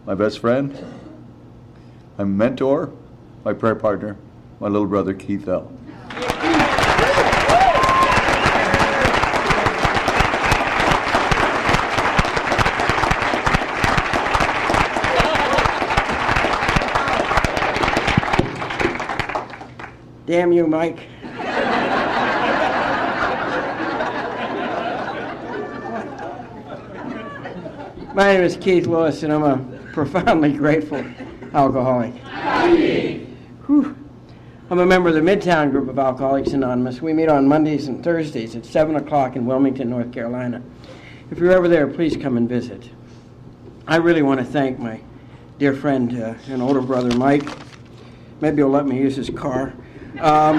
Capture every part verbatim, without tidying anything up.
my best friend, my mentor, my prayer partner, my little brother Keith L. Damn you, Mike. My name is Keith Lewis, and I'm a profoundly grateful alcoholic. Whew. I'm a member of the Midtown group of Alcoholics Anonymous. We meet on Mondays and Thursdays at seven o'clock in Wilmington, North Carolina. If you're ever there, please come and visit. I really want to thank my dear friend uh, and older brother, Mike. Maybe he'll let me use his car. Um,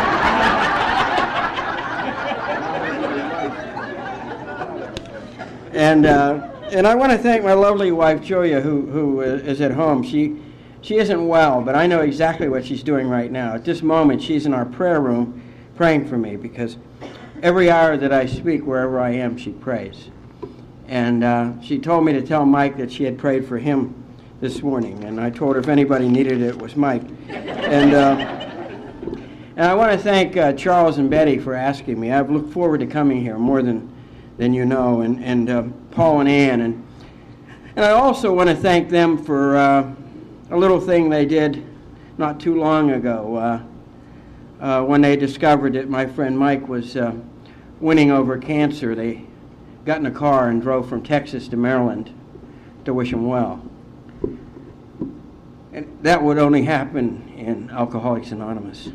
and uh, and I want to thank my lovely wife Julia, who who is at home. She she isn't well, but I know exactly what she's doing right now. At this moment, she's in our prayer room praying for me, because every hour that I speak, wherever I am, she prays. And uh, she told me to tell Mike that she had prayed for him this morning, and I told her if anybody needed it, it was Mike. And. Uh, And I want to thank uh, Charles and Betty for asking me. I've looked forward to coming here more than than you know, and, and uh, Paul and Ann. And, and I also want to thank them for uh, a little thing they did not too long ago uh, uh, when they discovered that my friend Mike was uh, winning over cancer. They got in a car and drove from Texas to Maryland to wish him well. And that would only happen in Alcoholics Anonymous.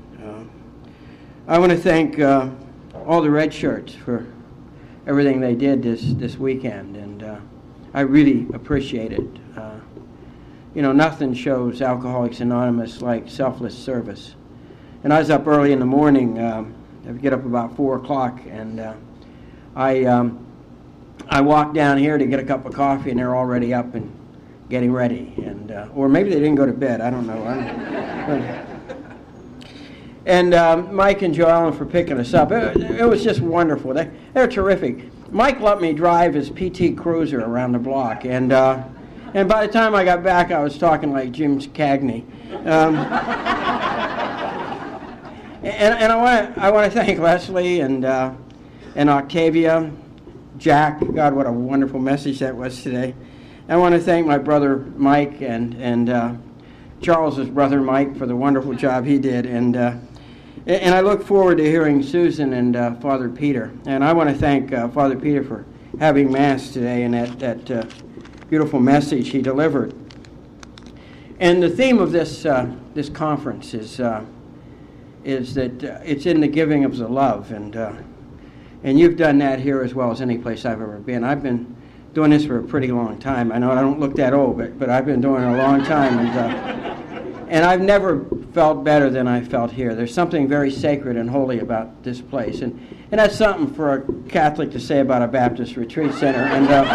I want to thank uh, all the red shirts for everything they did this, this weekend, and uh, I really appreciate it. Uh, you know, nothing shows Alcoholics Anonymous like selfless service. And I was up early in the morning. Um, I would get up about four o'clock, and uh, I um, I walked down here to get a cup of coffee, and they're already up and getting ready. And uh, or maybe they didn't go to bed. I don't know. I'm, And um, Mike and Joe Allen for picking us up. It, it was just wonderful. They, they're terrific. Mike let me drive his P T Cruiser around the block, and uh, and by the time I got back, I was talking like Jim Cagney. Um, and and I want to I want to thank Leslie and uh, and Octavia, Jack. God, what a wonderful message that was today. I want to thank my brother Mike and and uh, Charles's brother Mike for the wonderful job he did, and. Uh, And I look forward to hearing Susan and uh, Father Peter. And I want to thank uh, Father Peter for having Mass today and that, that uh, beautiful message he delivered. And the theme of this uh, this conference is uh, is that uh, it's in the giving of the love. And uh, and you've done that here as well as any place I've ever been. I've been doing this for a pretty long time. I know I don't look that old, but, but I've been doing it a long time. And uh, And I've never felt better than I felt here. There's something very sacred and holy about this place. And and that's something for a Catholic to say about a Baptist retreat center. And uh,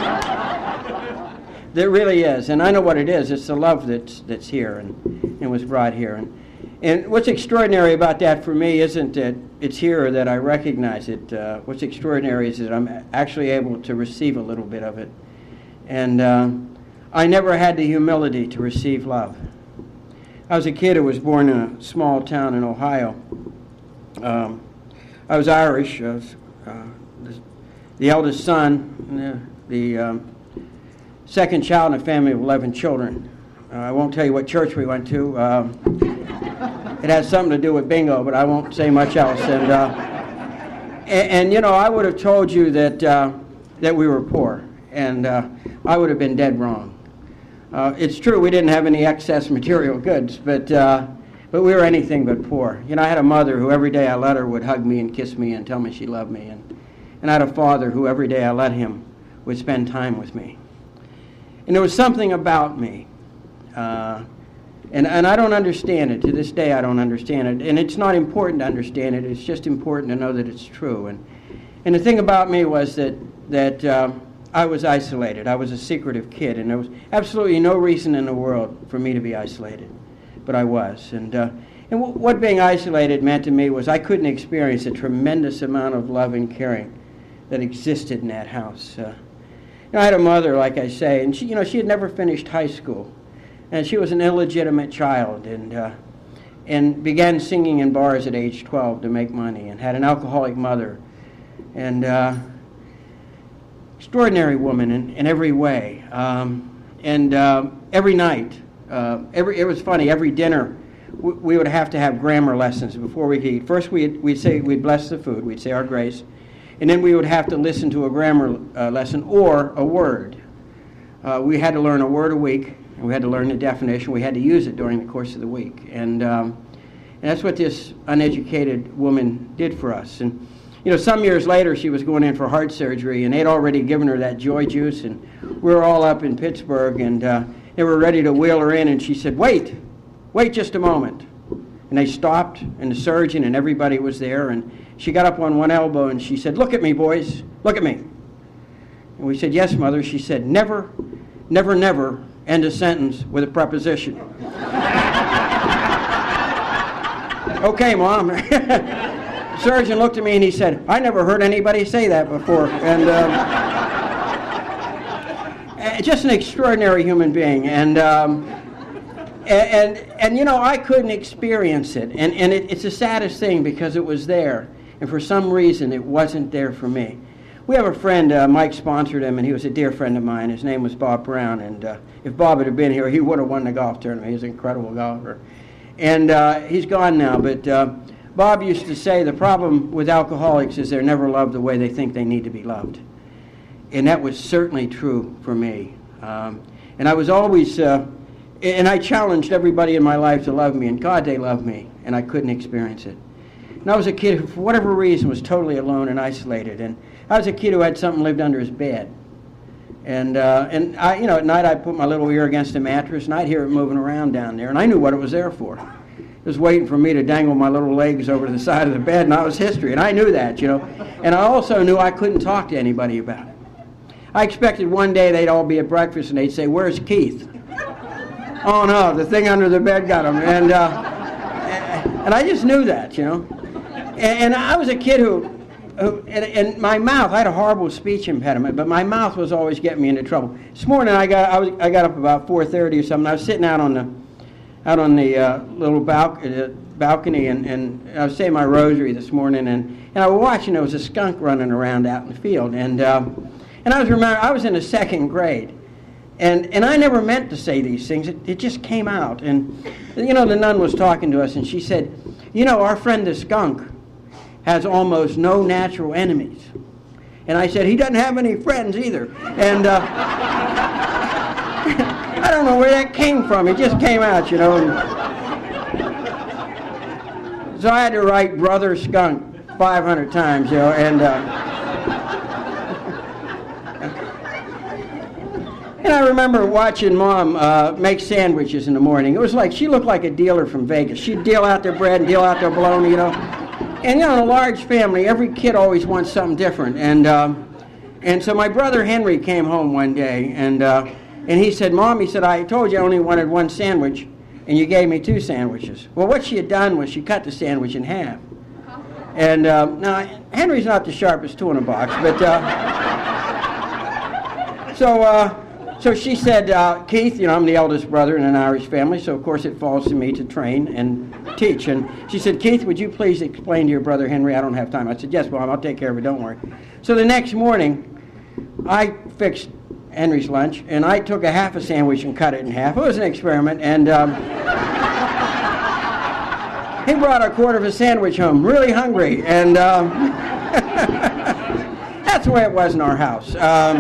there really is. And I know what it is. It's the love that's that's here and, and was brought here. And, and what's extraordinary about that for me isn't that it's here or that I recognize it. Uh, what's extraordinary is that I'm actually able to receive a little bit of it. And uh, I never had the humility to receive love. I was a kid who was born in a small town in Ohio. Um, I was Irish. I was uh, the, the eldest son, the, the um, second child in a family of eleven children. Uh, I won't tell you what church we went to. Um, it has something to do with bingo, but I won't say much else. And, uh, and, and you know, I would have told you that uh, that we were poor, and uh, I would have been dead wrong. Uh, it's true we didn't have any excess material goods, but uh, but we were anything but poor. You know, I had a mother who every day I let her would hug me and kiss me and tell me she loved me, and and I had a father who every day I let him would spend time with me. And there was something about me, uh, and and I don't understand it to this day. I don't understand it, and it's not important to understand it. It's just important to know that it's true. And and the thing about me was that that. Uh, I was isolated. I was a secretive kid, and there was absolutely no reason in the world for me to be isolated, but I was. And uh, and w- what being isolated meant to me was I couldn't experience a tremendous amount of love and caring that existed in that house. Uh, know, I had a mother, like I say, and she, you know, she had never finished high school, and she was an illegitimate child, and uh, and began singing in bars at age twelve to make money, and had an alcoholic mother, and uh, extraordinary woman in, in every way, um, and uh, every night, uh, every it was funny. Every dinner, we, we would have to have grammar lessons before we could eat. First, we'd we'd say we'd bless the food, we'd say our grace. And then we would have to listen to a grammar uh, lesson or a word. Uh, we had to learn a word a week, and we had to learn the definition. We had to use it during the course of the week. And, um, and that's what this uneducated woman did for us. And, you know, some years later, she was going in for heart surgery, and they'd already given her that joy juice, and we were all up in Pittsburgh, and uh, they were ready to wheel her in, and she said, wait, wait just a moment. And they stopped, and the surgeon and everybody was there, and she got up on one elbow and she said, look at me, boys, look at me. And we said, yes, Mother. She said, never, never, never end a sentence with a preposition. Okay, Mom. The surgeon looked at me and he said, I never heard anybody say that before. And um, just an extraordinary human being. And, um, and, and, and, you know, I couldn't experience it. And, and it, it's the saddest thing because it was there. And for some reason, it wasn't there for me. We have a friend, uh, Mike sponsored him, and he was a dear friend of mine. His name was Bob Brown, and uh, if Bob had been here, he would have won the golf tournament. He was an incredible golfer. And uh, he's gone now, but uh, Bob used to say the problem with alcoholics is they're never loved the way they think they need to be loved. And that was certainly true for me. Um, and I was always, uh, and I challenged everybody in my life to love me, and God, they loved me, and I couldn't experience it. And I was a kid who, for whatever reason, was totally alone and isolated. And I was a kid who had something lived under his bed. And, uh, and I, you know, at night I'd put my little ear against the mattress, and I'd hear it moving around down there. And I knew what it was there for. It was waiting for me to dangle my little legs over to the side of the bed, and I was history. And I knew that, you know. And I also knew I couldn't talk to anybody about it. I expected one day they'd all be at breakfast, and they'd say, where's Keith? Oh, no, the thing under the bed got him. And, uh, and I just knew that, you know. And I was a kid who, who and, and my mouth, I had a horrible speech impediment, but my mouth was always getting me into trouble. This morning I got I, was, I got up about four thirty or something. I was sitting out on the out on the uh, little balcony, uh, balcony and, and I was saying my rosary this morning, and, and I was watching. There was a skunk running around out in the field, and uh, and I was remember I was in the second grade, and and I never meant to say these things. It, it just came out, and you know the nun was talking to us, and she said, you know, our friend the skunk has almost no natural enemies. And I said, he doesn't have any friends either. And uh, I don't know where that came from. It just came out, you know. And so I had to write Brother Skunk five hundred times, you know, and uh, and I remember watching Mom uh, make sandwiches in the morning. It was like, she looked like a dealer from Vegas. She'd deal out their bread and deal out their bologna, you know. And, you know, in a large family, every kid always wants something different. And um, and so my brother Henry came home one day, and uh, and he said, Mom, he said, I told you I only wanted one sandwich, and you gave me two sandwiches. Well, what she had done was she cut the sandwich in half. And uh, now, Henry's not the sharpest tool in the box, but... Uh, so... Uh, So she said, uh, Keith, you know, I'm the eldest brother in an Irish family, so of course it falls to me to train and teach. And she said, Keith, would you please explain to your brother Henry? I don't have time. I said, yes, Mom, I'll take care of it, don't worry. So the next morning, I fixed Henry's lunch, and I took a half a sandwich and cut it in half. It was an experiment, and um, he brought a quarter of a sandwich home, really hungry, and um, that's the way it was in our house. Um,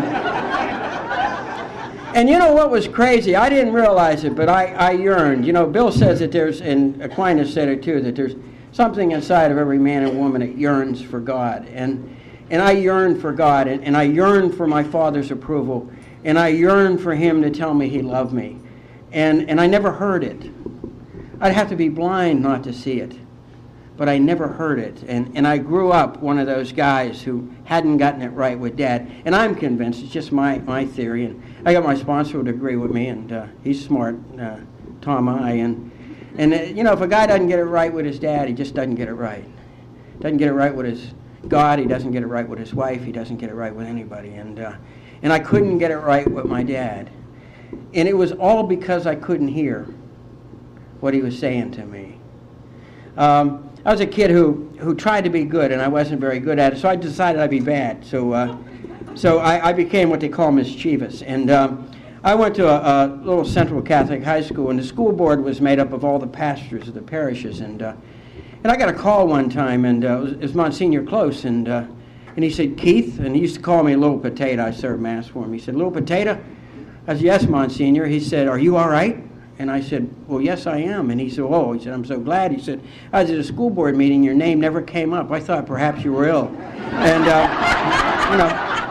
And you know what was crazy? I didn't realize it, but I, I yearned. You know, Bill says that there's, and Aquinas said it too, that there's something inside of every man and woman that yearns for God. And and I yearned for God, and, and I yearned for my Father's approval, and I yearned for Him to tell me He loved me. And, and I never heard it. I'd have to be blind not to see it. But I never heard it. And, and I grew up one of those guys who hadn't gotten it right with Dad. And I'm convinced, it's just my, my theory. And I got my sponsor to agree with me, and uh, he's smart, uh, Tom I. And, and uh, you know, if a guy doesn't get it right with his dad, he just doesn't get it right. Doesn't get it right with his God, he doesn't get it right with his wife, he doesn't get it right with anybody. And uh, and I couldn't get it right with my dad. And it was all because I couldn't hear what he was saying to me. Um, I was a kid who, who tried to be good, and I wasn't very good at it, so I decided I'd be bad. So uh, so I, I became what they call mischievous. And um, I went to a, a little Central Catholic high school, and the school board was made up of all the pastors of the parishes. And uh, and I got a call one time, and uh, it, was, it was Monsignor Close, and uh, and he said, Keith, and he used to call me Little Potato. I served Mass for him. He said, Little Potato? I said, yes, Monsignor. He said, are you all right? And I said, well, yes, I am. And he said, oh, he said, I'm so glad. He said, I was at a school board meeting. Your name never came up. I thought perhaps you were ill. And, uh, you know,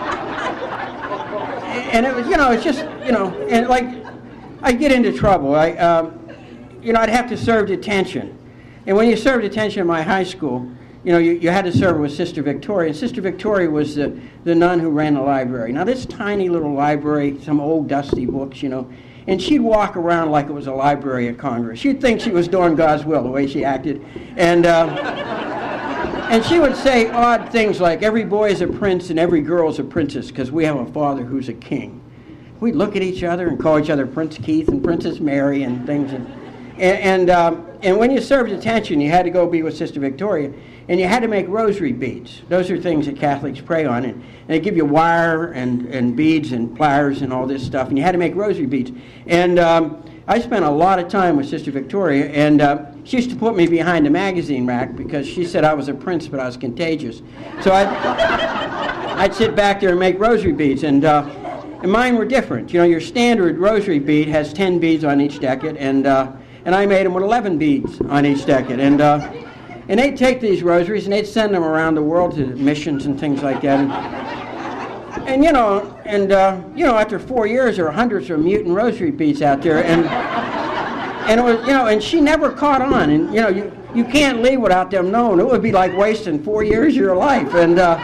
and it was, you know, it's just, you know, and like, I'd get into trouble. I, um, you know, I'd have to serve detention. And when you served detention in my high school, you know, you, you had to serve with Sister Victoria. And Sister Victoria was the, the nun who ran the library. Now, this tiny little library, some old dusty books, you know, and she'd walk around like it was a library of Congress. She'd think she was doing God's will, the way she acted. And uh, and she would say odd things like, every boy is a prince and every girl is a princess because we have a father who's a king. We'd look at each other and call each other Prince Keith and Princess Mary and things. And, and, and, um, and when you served detention, you had to go be with Sister Victoria. And you had to make rosary beads. Those are things that Catholics pray on. And, and they give you wire and, and beads and pliers and all this stuff. And you had to make rosary beads. And um, I spent a lot of time with Sister Victoria. And uh, she used to put me behind the magazine rack because she said I was a prince, but I was contagious. So I'd, I'd sit back there and make rosary beads. And, uh, and mine were different. You know, your standard rosary bead has ten beads on each decade. And, uh, and I made them with eleven beads on each decade. And... Uh, And they'd take these rosaries and they'd send them around the world to missions and things like that. And, and you know, and uh, you know, after four years, there were hundreds of mutant rosary beads out there, and and it was, you know, and she never caught on. And you know, you you can't leave without them knowing. It would be like wasting four years of your life. And uh,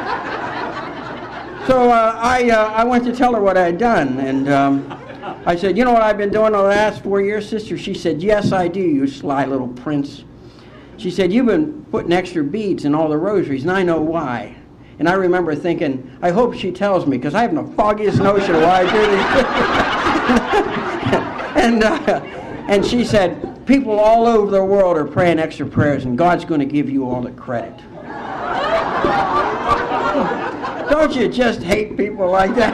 so uh, I uh, I went to tell her what I had done, and um, I said, you know what I've been doing the last four years, sister? She said, yes, I do, you sly little prince. She said, you've been putting extra beads in all the rosaries, and I know why. And I remember thinking, I hope she tells me, because I haven't the foggiest notion of why I do these. and, uh, and she said, people all over the world are praying extra prayers, and God's going to give you all the credit. Don't you just hate people like that?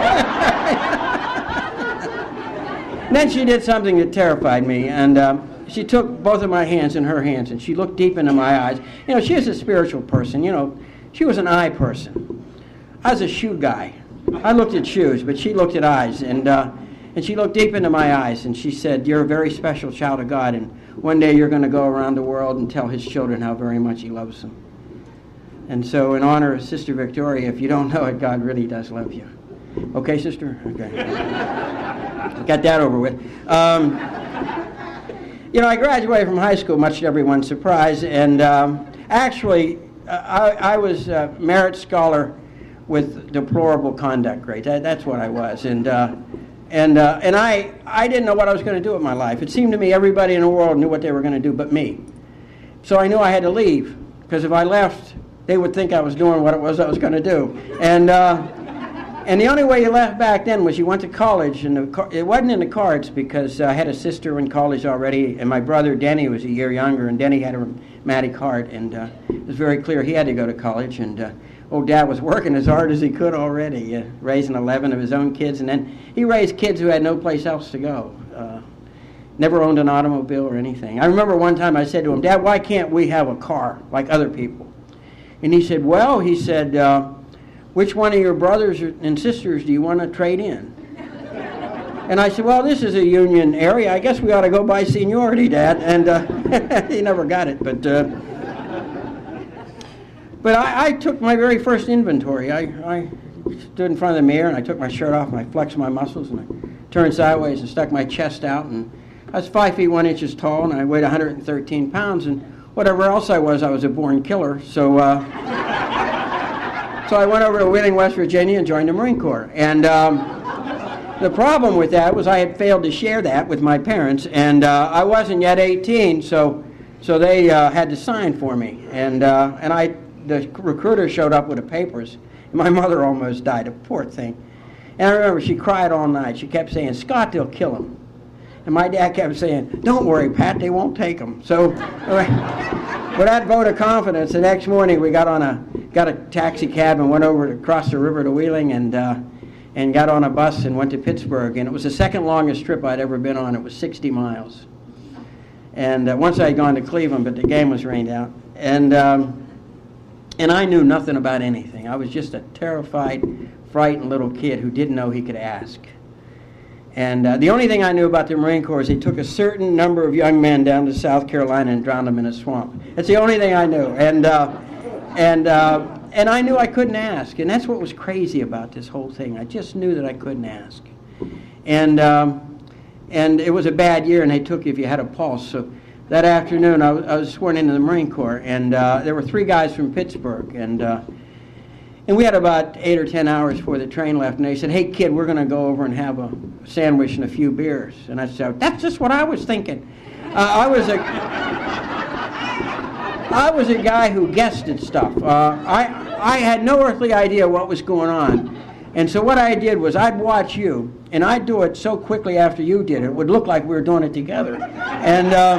And then she did something that terrified me, and... Um, She took both of my hands in her hands, and she looked deep into my eyes. You know, she is a spiritual person. You know, she was an eye person. I was a shoe guy. I looked at shoes, but she looked at eyes. And uh, and she looked deep into my eyes, and she said, you're a very special child of God, and one day you're going to go around the world and tell his children how very much he loves them. And so in honor of Sister Victoria, if you don't know it, God really does love you. Okay, sister? Okay. Got that over with. Um, You know, I graduated from high school, much to everyone's surprise, and um, actually, uh, I, I was a merit scholar with deplorable conduct grades. That, that's what I was, and uh, and uh, and I I didn't know what I was going to do with my life. It seemed to me everybody in the world knew what they were going to do, but me. So I knew I had to leave, because if I left, they would think I was doing what it was I was going to do, and. Uh, And the only way you left back then was you went to college, and the, it wasn't in the cards because I had a sister in college already, and my brother Denny was a year younger, and Denny had a rheumatic heart, and uh, it was very clear he had to go to college, and uh, old Dad was working as hard as he could already, uh, raising eleven of his own kids, and then he raised kids who had no place else to go. Uh, never owned an automobile or anything. I remember one time I said to him, Dad, why can't we have a car like other people? And he said, well, he said, uh, which one of your brothers and sisters do you want to trade in? And I said, well, this is a union area. I guess we ought to go by seniority, Dad. And uh, he never got it. But uh, but I, I took my very first inventory. I, I stood in front of the mirror, and I took my shirt off, and I flexed my muscles, and I turned sideways and stuck my chest out. And I was five feet one inches tall, and I weighed one hundred thirteen pounds. And whatever else I was, I was a born killer. So... Uh, So I went over to Wheeling, West Virginia, and joined the Marine Corps. And um, the problem with that was I had failed to share that with my parents, and uh, I wasn't yet eighteen, so so they uh, had to sign for me. And uh, and I, the recruiter showed up with the papers, and my mother almost died, a poor thing. And I remember she cried all night. She kept saying, Scott, they'll kill him. And my dad kept saying, don't worry, Pat, they won't take him. So with that vote of confidence, the next morning we got on a got a taxi cab and went over to across the river to Wheeling and uh, and got on a bus and went to Pittsburgh. And it was the second longest trip I'd ever been on. It was sixty miles. And uh, once I had gone to Cleveland, but the game was rained out. And um, and I knew nothing about anything. I was just a terrified, frightened little kid who didn't know he could ask. And uh, the only thing I knew about the Marine Corps is they took a certain number of young men down to South Carolina and drowned them in a swamp. That's the only thing I knew. And uh, and uh, and I knew I couldn't ask. And that's what was crazy about this whole thing. I just knew that I couldn't ask. And um, and it was a bad year, and they took you if you had a pulse. So that afternoon, I was, I was sworn into the Marine Corps, and uh, there were three guys from Pittsburgh, and. Uh, And we had about eight or ten hours before the train left, and they said, hey, kid, we're going to go over and have a sandwich and a few beers. And I said, that's just what I was thinking. Uh, I was a I was a guy who guessed at stuff. Uh, I, I had no earthly idea what was going on. And so what I did was I'd watch you, and I'd do it so quickly after you did it, it would look like we were doing it together. And... Uh,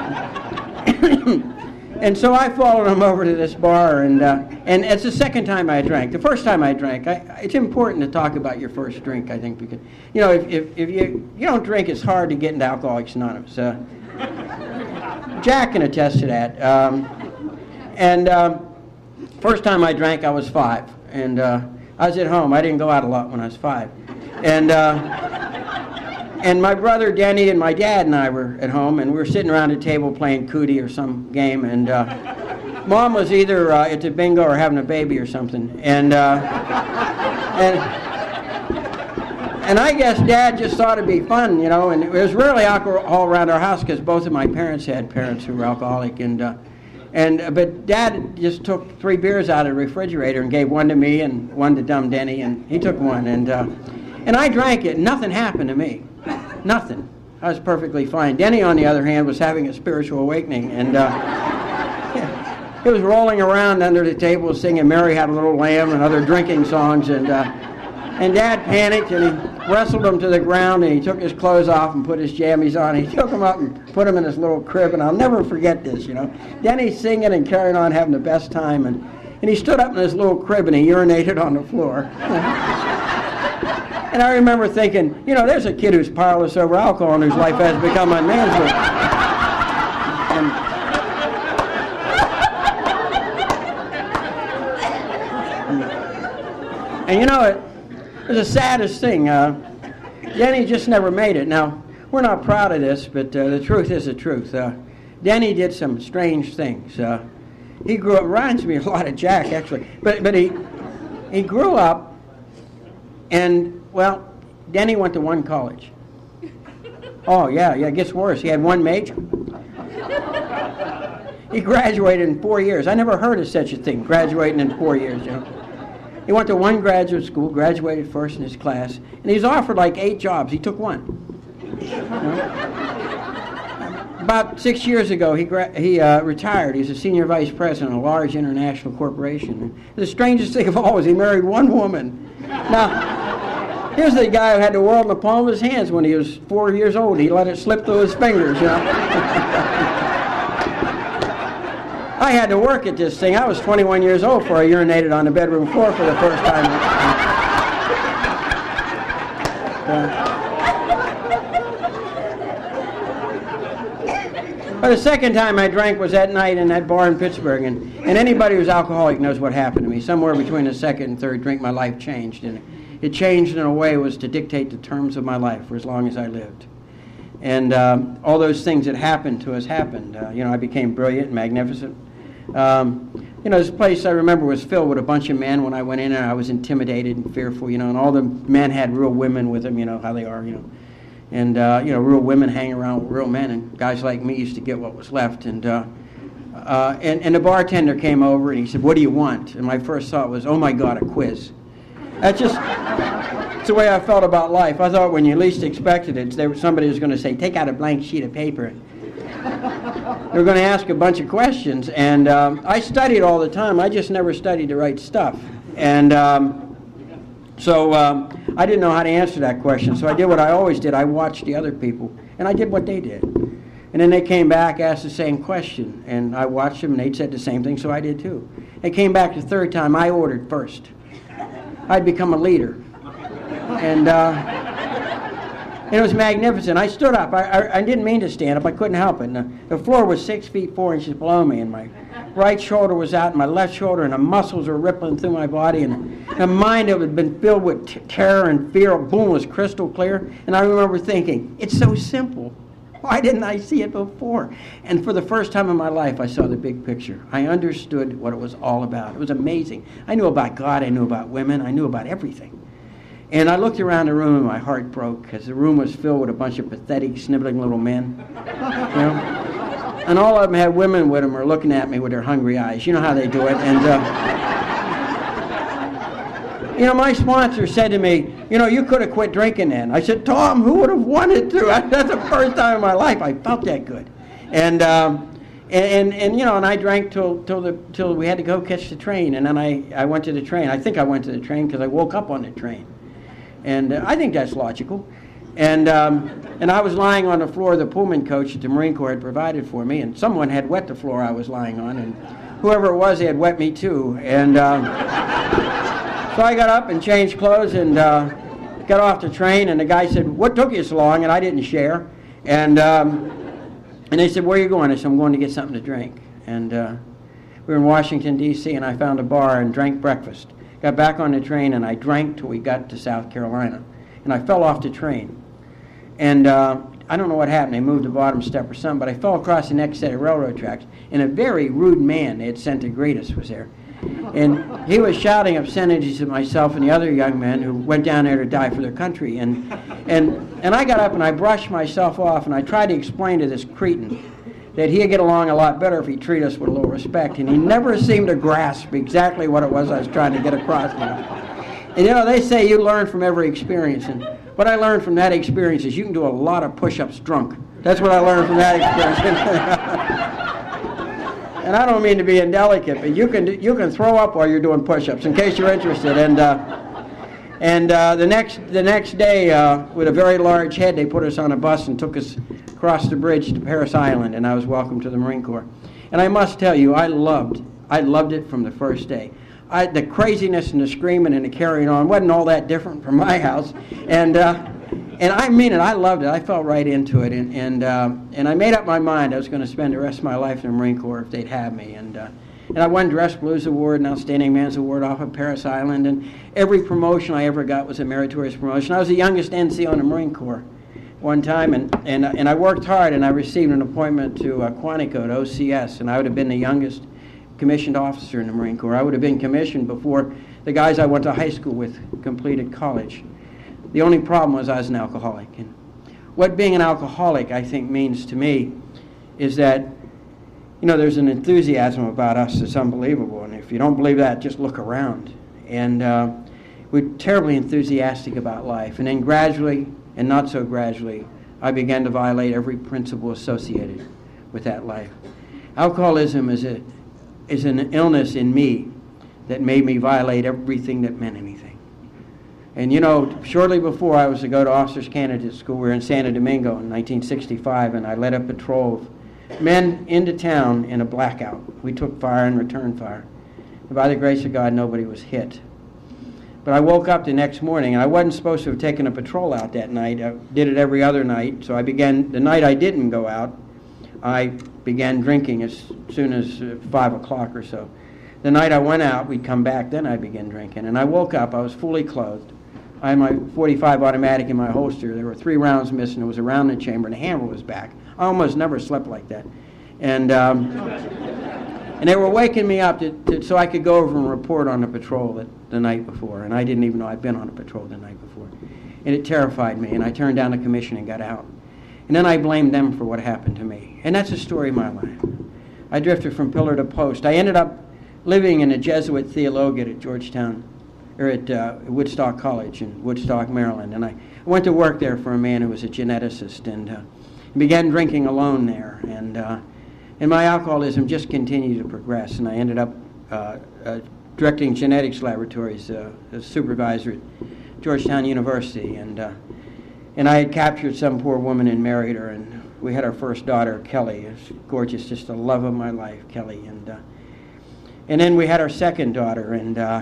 And so I followed him over to this bar, and uh, and it's the second time I drank. The first time I drank, I, it's important to talk about your first drink, I think, because, you know, if, if, if you, you don't drink, it's hard to get into Alcoholics Anonymous. Uh, Jack can attest to that. Um, and um, first time I drank, I was five, and uh, I was at home. I didn't go out a lot when I was five. And... Uh, And my brother Denny and my dad and I were at home, and we were sitting around a table playing cootie or some game, and uh, Mom was either uh, at the bingo or having a baby or something, and uh, and and I guess Dad just thought it'd be fun, you know. And it was rarely alcohol around our house because both of my parents had parents who were alcoholic, and uh, and uh, but Dad just took three beers out of the refrigerator and gave one to me and one to dumb Denny, and he took one, and uh, and I drank it, and nothing happened to me. Nothing. I was perfectly fine. Denny, on the other hand, was having a spiritual awakening, and uh, he was rolling around under the table singing Mary Had a Little Lamb and other drinking songs, and uh, and Dad panicked, and he wrestled him to the ground, and he took his clothes off and put his jammies on. He took them up and put them in his little crib, and I'll never forget this, you know. Denny's singing and carrying on, having the best time, and, and he stood up in his little crib, and he urinated on the floor. And I remember thinking, you know, there's a kid who's powerless over alcohol and whose life has become unmanageable. And, and you know, it was the saddest thing. Uh, Denny just never made it. Now, we're not proud of this, but uh, the truth is the truth. Uh, Denny did some strange things. Uh, he grew up, reminds me a lot of Jack, actually. But, but he, he grew up, and... Well, Denny went to one college. Oh, yeah, yeah, it gets worse. He had one major. He graduated in four years. I never heard of such a thing, graduating in four years, you know. He went to one graduate school, graduated first in his class, and he was offered like eight jobs. He took one. You know? About six years ago, he gra- he uh, retired. He was a senior vice president of a large international corporation. And the strangest thing of all was he married one woman. Now, here's the guy who had the world in the palm of his hands when he was four years old. He let it slip through his fingers, you know. I had to work at this thing. I was twenty-one years old before I urinated on the bedroom floor for the first time. Uh, but the second time I drank was that night in that bar in Pittsburgh, and, and anybody who's alcoholic knows what happened to me. Somewhere between the second and third drink, my life changed, and it changed in a way was to dictate the terms of my life for as long as I lived. And um, all those things that happened to us happened. Uh, you know, I became brilliant and magnificent. Um, you know, this place I remember was filled with a bunch of men. When I went in there, I was intimidated and fearful, you know, and all the men had real women with them, you know, how they are, you know. And, uh, you know, real women hang around with real men, and guys like me used to get what was left. And, uh, uh, and, and the bartender came over, and he said, what do you want? And my first thought was, oh, my God, a quiz. That's just that's the way I felt about life. I thought when you least expected it, there was somebody was going to say, take out a blank sheet of paper. They were going to ask a bunch of questions, and um, I studied all the time. I just never studied the right stuff. And um, So um, I didn't know how to answer that question, so I did what I always did. I watched the other people, and I did what they did. And then they came back, asked the same question, and I watched them, and they said the same thing, so I did too. They came back the third time, I ordered first. I'd become a leader. And, uh, and it was magnificent. I stood up. I, I, I didn't mean to stand up. I couldn't help it. And the, the floor was six feet four inches below me, and my right shoulder was out, and my left shoulder, and the muscles were rippling through my body, and the mind that had been filled with t- terror and fear, boom, was crystal clear. And I remember thinking, it's so simple. Why didn't I see it before? And for the first time in my life, I saw the big picture. I understood what it was all about. It was amazing. I knew about God. I knew about women. I knew about everything. And I looked around the room, and my heart broke, because the room was filled with a bunch of pathetic, sniveling little men. You know? And all of them had women with them, or looking at me with their hungry eyes. You know how they do it. And, uh, you know, my sponsor said to me, you know, you could have quit drinking then. I said, Tom, who would have wanted to? That's the first time in my life I felt that good. And, um, and, and, and you know, and I drank till till the till we had to go catch the train. And then I, I went to the train. I think I went to the train because I woke up on the train. And uh, I think that's logical. And um, and I was lying on the floor of the Pullman coach that the Marine Corps had provided for me, and someone had wet the floor I was lying on, and whoever it was, they had wet me too. And um, so I got up and changed clothes and uh, got off the train, and the guy said, what took you so long? And I didn't share. And um, and they said, where are you going? I said, I'm going to get something to drink. And uh, we were in Washington, D C, and I found a bar and drank breakfast. Got back on the train, and I drank till we got to South Carolina. And I fell off the train. And uh, I don't know what happened. They moved the bottom step or something, but I fell across the next set of railroad tracks, and a very rude man they had sent to greet us was there. And he was shouting obscenities at myself and the other young men who went down there to die for their country. And and and I got up and I brushed myself off, and I tried to explain to this cretin that he'd get along a lot better if he treated us with a little respect. And he never seemed to grasp exactly what it was I was trying to get across to him. And you know, they say you learn from every experience. And what I learned from that experience is you can do a lot of push-ups drunk. That's what I learned from that experience. And I don't mean to be indelicate, but you can you can throw up while you're doing push-ups, in case you're interested. And uh, and uh, the next the next day, uh, with a very large head, they put us on a bus and took us across the bridge to Parris Island, and I was welcomed to the Marine Corps. And I must tell you, I loved I loved it from the first day. I, the craziness and the screaming and the carrying on wasn't all that different from my house, and uh, and I mean it. I loved it. I fell right into it, and and uh, and I made up my mind I was going to spend the rest of my life in the Marine Corps if they'd have me. And uh, and I won Dress Blues Award and Outstanding Man's Award off of Parris Island, and every promotion I ever got was a meritorious promotion. I was the youngest N C O in the Marine Corps one time, and and and I worked hard, and I received an appointment to uh, Quantico, to O C S, and I would have been the youngest commissioned officer in the Marine Corps. I would have been commissioned before the guys I went to high school with completed college. The only problem was I was an alcoholic. And what being an alcoholic, I think, means to me is that, you know, there's an enthusiasm about us that's unbelievable. And if you don't believe that, just look around. And uh, we're terribly enthusiastic about life. And then gradually, and not so gradually, I began to violate every principle associated with that life. Alcoholism is a is an illness in me that made me violate everything that meant anything. And you know, shortly before I was to go to officers candidate school, we were in Santo Domingo in nineteen sixty-five, and I led a patrol of men into town in a blackout. We took fire and returned fire. And by the grace of God, nobody was hit. But I woke up the next morning, and I wasn't supposed to have taken a patrol out that night. I did it every other night, so I began, the night I didn't go out, I began drinking as soon as uh, five o'clock or so. The night I went out, we'd come back, then I began drinking. And I woke up, I was fully clothed. I had my forty-five automatic in my holster. There were three rounds missing. It was around the chamber, and the hammer was back. I almost never slept like that. And um, and they were waking me up to, to, so I could go over and report on the patrol that, the night before. And I didn't even know I'd been on a patrol the night before. And it terrified me, and I turned down the commission and got out. And then I blamed them for what happened to me. And that's the story of my life. I drifted from pillar to post. I ended up living in a Jesuit theologiate at Georgetown, or at uh, Woodstock College in Woodstock, Maryland. And I went to work there for a man who was a geneticist, and uh, began drinking alone there. And uh, and my alcoholism just continued to progress. And I ended up uh, uh, directing genetics laboratories, uh, as supervisor at Georgetown University, and uh, and I had captured some poor woman and married her, and we had our first daughter, Kelly. It's gorgeous, just the love of my life, Kelly, and uh, and then we had our second daughter, and uh,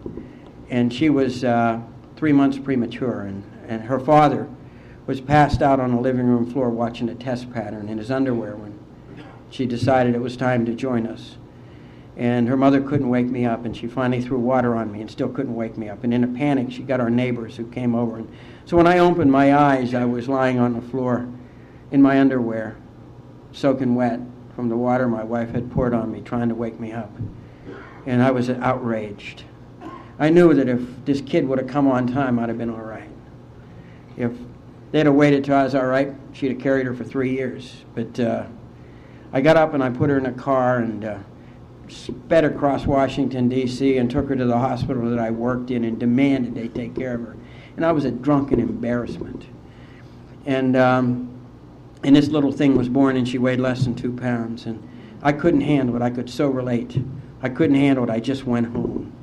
and she was uh, three months premature, and, and her father was passed out on the living room floor watching a test pattern in his underwear when she decided it was time to join us. And her mother couldn't wake me up, and she finally threw water on me and still couldn't wake me up. And in a panic, she got our neighbors who came over. And so when I opened my eyes, I was lying on the floor in my underwear, soaking wet from the water my wife had poured on me, trying to wake me up. And I was outraged. I knew that if this kid would have come on time, I'd have been all right. If they'd have waited till I was all right, she'd have carried her for three years. But uh, I got up and I put her in a car and uh, sped across Washington, D C, and took her to the hospital that I worked in and demanded they take care of her. And I was a drunken embarrassment. And um, and this little thing was born, and she weighed less than two pounds. And I couldn't handle it. I could so relate. I couldn't handle it. I just went home.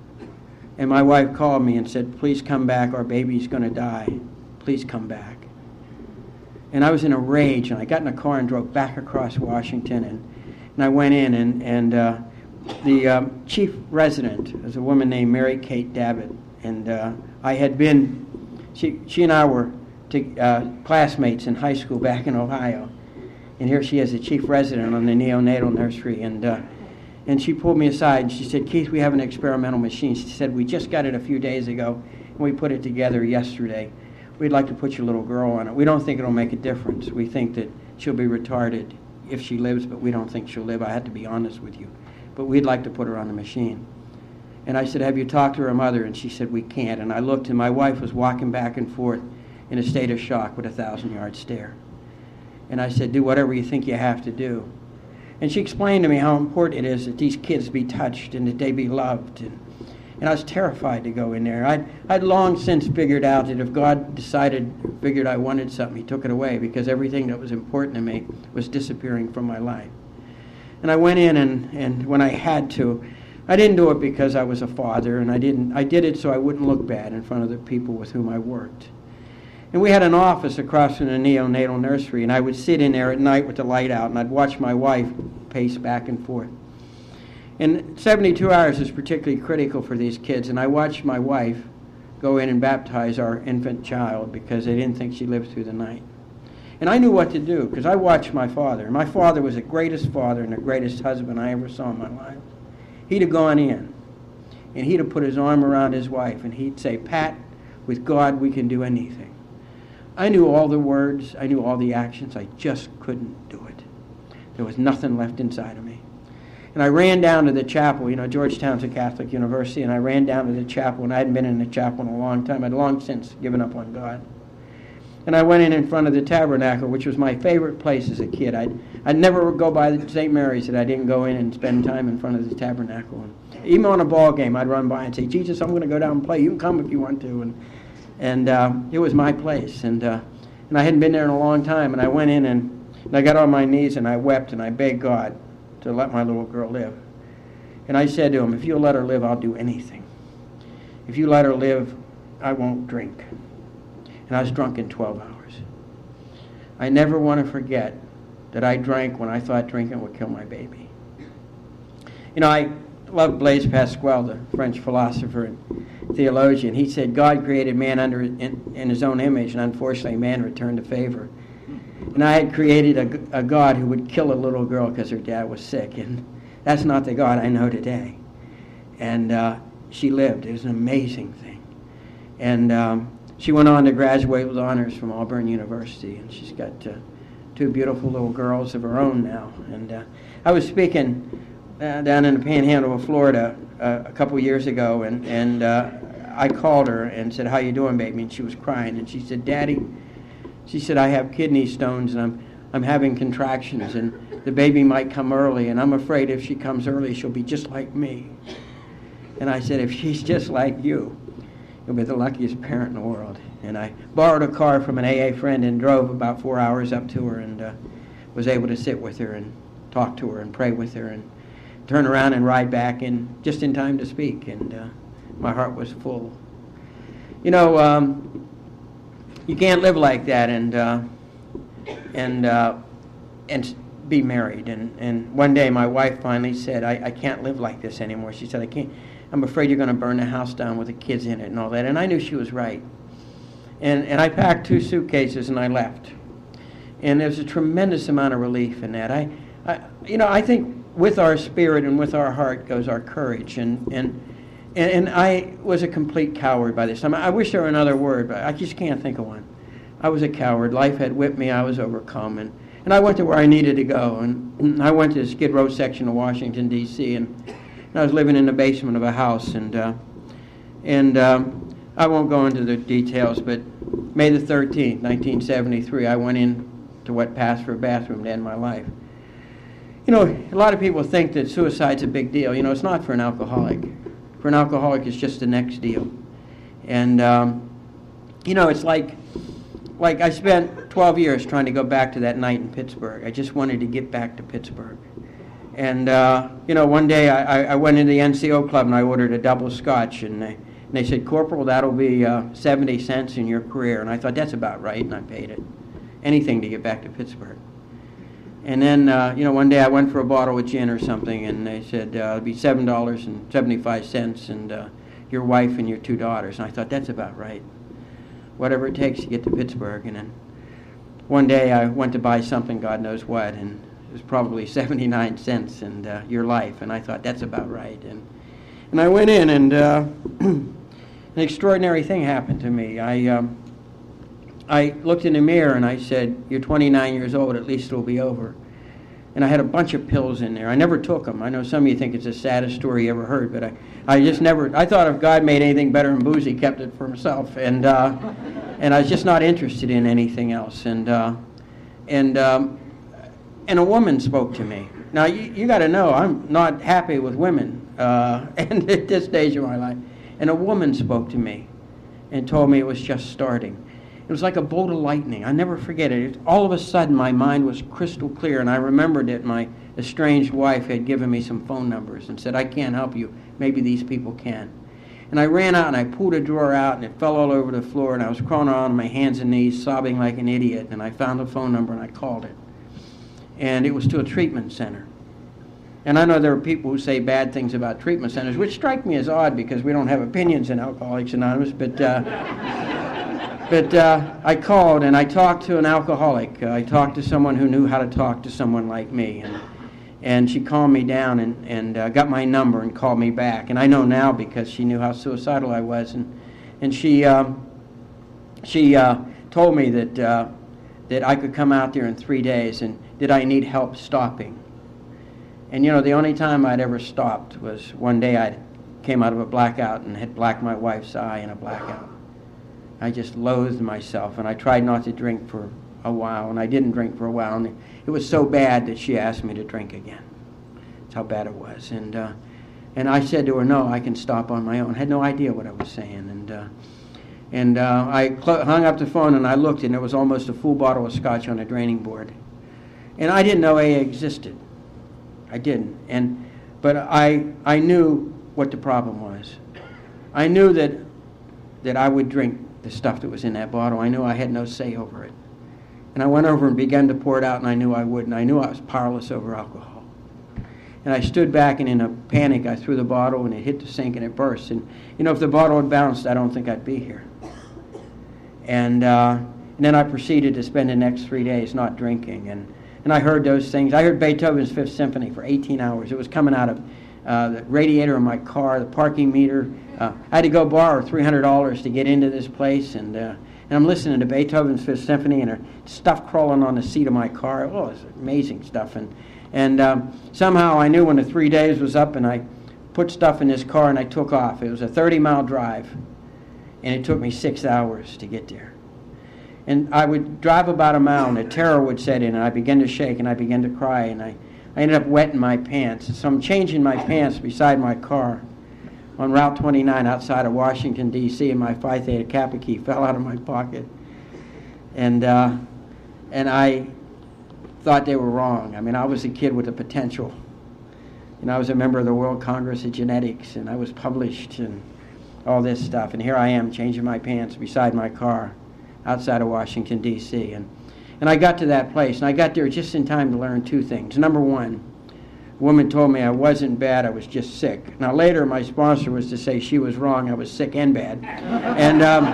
And my wife called me and said, please come back. Our baby's going to die. Please come back. And I was in a rage, and I got in a car and drove back across Washington, and And I went in, and, and uh, the um, chief resident was a woman named Mary Kate Davitt. And uh, I had been, she, she and I were to, uh, classmates in high school back in Ohio. And here she is, the chief resident on the neonatal nursery. And, uh, and she pulled me aside, and she said, Keith, we have an experimental machine. She said, we just got it a few days ago, and we put it together yesterday. We'd like to put your little girl on it. We don't think it'll make a difference. We think that she'll be retarded if she lives, but we don't think she'll live. I had to be honest with you. But we'd like to put her on the machine. And I said, have you talked to her mother? And she said, we can't. And I looked, and my wife was walking back and forth in a state of shock with a thousand-yard stare. And I said, do whatever you think you have to do. And she explained to me how important it is that these kids be touched and that they be loved. And, and I was terrified to go in there. I'd, I'd long since figured out that if God decided, figured I wanted something, he took it away, because everything that was important to me was disappearing from my life. And I went in, and, and when I had to, I didn't do it because I was a father, and I didn't. I did it so I wouldn't look bad in front of the people with whom I worked. And we had an office across from the neonatal nursery, and I would sit in there at night with the light out, and I'd watch my wife pace back and forth. And seventy-two hours is particularly critical for these kids, and I watched my wife go in and baptize our infant child because they didn't think she lived through the night. And I knew what to do because I watched my father. My father was the greatest father and the greatest husband I ever saw in my life. He'd have gone in, and he'd have put his arm around his wife, and he'd say, Pat, with God we can do anything. I knew all the words, I knew all the actions, I just couldn't do it. There was nothing left inside of me. And I ran down to the chapel. You know, Georgetown's a Catholic university, and I ran down to the chapel, and I hadn't been in the chapel in a long time. I'd long since given up on God. And I went in in front of the tabernacle, which was my favorite place as a kid. I'd, I'd never go by Saint Mary's that I didn't go in and spend time in front of the tabernacle. And even on a ball game, I'd run by and say, Jesus, I'm going to go down and play. You can come if you want to. And, and uh, it was my place. And, uh, and I hadn't been there in a long time. And I went in, and, and I got on my knees, and I wept, and I begged God to let my little girl live. And I said to him, if you'll let her live, I'll do anything. If you let her live, I won't drink. And I was drunk in twelve hours. I never want to forget that I drank when I thought drinking would kill my baby. You know, I love Blaise Pascal, the French philosopher and theologian. He said, God created man under in, in his own image, and unfortunately man returned the favor. And I had created a, a God who would kill a little girl because her dad was sick. And that's not the God I know today. And uh, she lived. It was an amazing thing. And um, she went on to graduate with honors from Auburn University. And she's got uh, two beautiful little girls of her own now. And uh, I was speaking uh, down in the Panhandle of Florida uh, a couple years ago. And, and uh, I called her and said, how you doing, baby? And she was crying. And she said, Daddy, she said, I have kidney stones, and I'm I'm having contractions, and the baby might come early, and I'm afraid if she comes early, she'll be just like me. And I said, if she's just like you, you'll be the luckiest parent in the world. And I borrowed a car from an A A friend and drove about four hours up to her, and uh, was able to sit with her and talk to her and pray with her. And turn around and ride back in just in time to speak, and uh, my heart was full. You know, um, you can't live like that and uh, and uh, and be married. And, and one day my wife finally said, I, I can't live like this anymore. She said, I can't. I'm afraid you're going to burn the house down with the kids in it and all that. And I knew she was right. And and I packed two suitcases and I left. And there's a tremendous amount of relief in that. I, I you know, I think with our spirit and with our heart goes our courage. And and and, and I was a complete coward by this time. I wish there were another word, but I just can't think of one. I was a coward. Life had whipped me. I was overcome. And, and I went to where I needed to go. And, and I went to the Skid Row section of Washington, D C, and, and I was living in the basement of a house. And, uh, and um, I won't go into the details, but May the thirteenth, nineteen seventy-three, I went in to what passed for a bathroom to end my life. You know, a lot of people think that suicide's a big deal. You know, it's not for an alcoholic. For an alcoholic, it's just the next deal. And, um, you know, it's like, like I spent twelve years trying to go back to that night in Pittsburgh. I just wanted to get back to Pittsburgh. And, uh, you know, one day I, I went into the N C O club and I ordered a double scotch, and they, and they said, Corporal, that'll be uh, seventy cents in your career. And I thought, that's about right, and I paid it. Anything to get back to Pittsburgh. And then, uh, you know, one day I went for a bottle of gin or something, and they said, uh, it'll be seven dollars and seventy-five cents, and uh, your wife and your two daughters. And I thought, that's about right. Whatever it takes to get to Pittsburgh. And then one day I went to buy something, God knows what, and it was probably seventy-nine cents, and uh, your life. And I thought, that's about right. And and I went in, and uh, an extraordinary thing happened to me. I... Um, I looked in the mirror and I said, you're twenty-nine years old, at least it'll be over. And I had a bunch of pills in there. I never took them. I know some of you think it's the saddest story you ever heard, but I, I just never, I thought if God made anything better than booze, he kept it for himself. And uh, and I was just not interested in anything else. And uh, and um, and a woman spoke to me. Now, you, you got to know, I'm not happy with women uh, and at this stage of my life. And a woman spoke to me and told me it was just starting. It was like a bolt of lightning. I never forget it. All of a sudden, my mind was crystal clear, and I remembered that my estranged wife had given me some phone numbers and said, I can't help you. Maybe these people can. And I ran out, and I pulled a drawer out, and it fell all over the floor, and I was crawling around on my hands and knees, sobbing like an idiot, and I found a phone number, and I called it. And it was to a treatment center. And I know there are people who say bad things about treatment centers, which strike me as odd because we don't have opinions in Alcoholics Anonymous, but... Uh, But uh, I called and I talked to an alcoholic. Uh, I talked to someone who knew how to talk to someone like me. And, and she calmed me down and, and uh, got my number and called me back. And I know now because she knew how suicidal I was. And, and she, um, she uh, told me that, uh, that I could come out there in three days and did I need help stopping. And, you know, the only time I'd ever stopped was one day I came out of a blackout and had blacked my wife's eye in a blackout. I just loathed myself, and I tried not to drink for a while, and I didn't drink for a while, and it was so bad that she asked me to drink again. That's how bad it was. And uh, and I said to her, no, I can stop on my own. I had no idea what I was saying. And uh, and uh, I cl- hung up the phone, and I looked, and there was almost a full bottle of scotch on the draining board. And I didn't know A A existed. I didn't. And but I I knew what the problem was. I knew that that I would drink the stuff that was in that bottle. I knew I had no say over it. And I went over and began to pour it out, and I knew I wouldn't. I knew I was powerless over alcohol. And I stood back, and in a panic, I threw the bottle, and it hit the sink, and it burst. And, you know, if the bottle had bounced, I don't think I'd be here. And, uh, and then I proceeded to spend the next three days not drinking. And, and I heard those things. I heard Beethoven's Fifth Symphony for eighteen hours. It was coming out of uh, the radiator in my car, the parking meter. Uh, I had to go borrow three hundred dollars to get into this place, and uh, and I'm listening to Beethoven's Fifth Symphony, and there's stuff crawling on the seat of my car. Oh, it's amazing stuff. And and um, somehow I knew when the three days was up, and I put stuff in this car, and I took off. It was a thirty-mile drive, and it took me six hours to get there. And I would drive about a mile, and a terror would set in, and I began to shake, and I began to cry, and I, I ended up wetting my pants. So I'm changing my pants beside my car on Route twenty-nine outside of Washington, D C, and my Phi Theta Kappa key fell out of my pocket. And uh, and I thought they were wrong. I mean, I was a kid with a potential. You know, I was a member of the World Congress of Genetics, and I was published and all this stuff. And here I am changing my pants beside my car outside of Washington, D C And, and I got to that place, and I got there just in time to learn two things. Number one, a woman told me I wasn't bad, I was just sick. Now later, my sponsor was to say she was wrong, I was sick and bad. And um,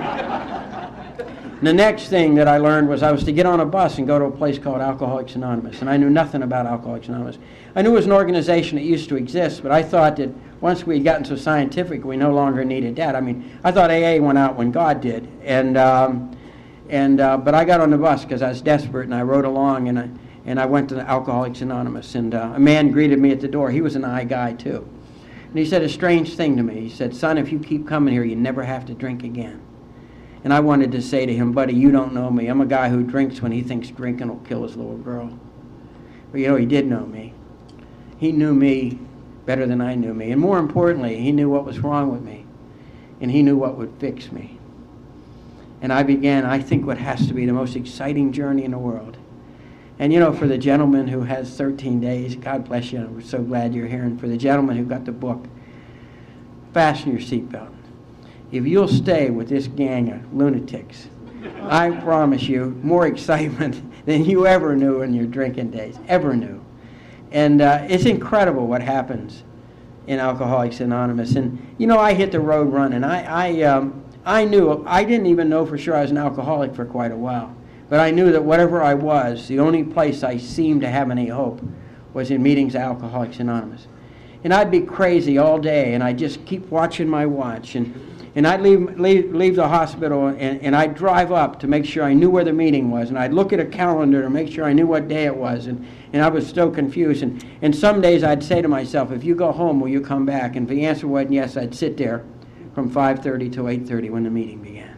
the next thing that I learned was I was to get on a bus and go to a place called Alcoholics Anonymous, and I knew nothing about Alcoholics Anonymous. I knew it was an organization that used to exist, but I thought that once we had gotten so scientific, we no longer needed that. I mean, I thought A A went out when God did, and um, and uh, but I got on the bus because I was desperate, and I rode along, and I and I went to Alcoholics Anonymous, and uh, a man greeted me at the door. He was an I guy too, and he said a strange thing to me. He said, "Son, if you keep coming here, you never have to drink again." And I wanted to say to him, "Buddy, you don't know me. I'm a guy who drinks when he thinks drinking will kill his little girl." But you know, he did know me. He knew me better than I knew me. And more importantly, he knew what was wrong with me. And he knew what would fix me. And I began, I think, what has to be the most exciting journey in the world. And you know, for the gentleman who has thirteen days, God bless you, we're so glad you're here. And for the gentleman who got the book, fasten your seatbelt. If you'll stay with this gang of lunatics, I promise you, more excitement than you ever knew in your drinking days, ever knew. And uh, it's incredible what happens in Alcoholics Anonymous. And, you know, I hit the road running. I, I, um, I knew, I didn't even know for sure I was an alcoholic for quite a while. But I knew that whatever I was, the only place I seemed to have any hope was in meetings at Alcoholics Anonymous. And I'd be crazy all day, and I'd just keep watching my watch. And And I'd leave, leave, leave the hospital, and, and I'd drive up to make sure I knew where the meeting was. And I'd look at a calendar to make sure I knew what day it was. And, and I was so confused. And, and some days I'd say to myself, if you go home, will you come back? And if the answer wasn't yes, I'd sit there from five thirty to eight thirty when the meeting began.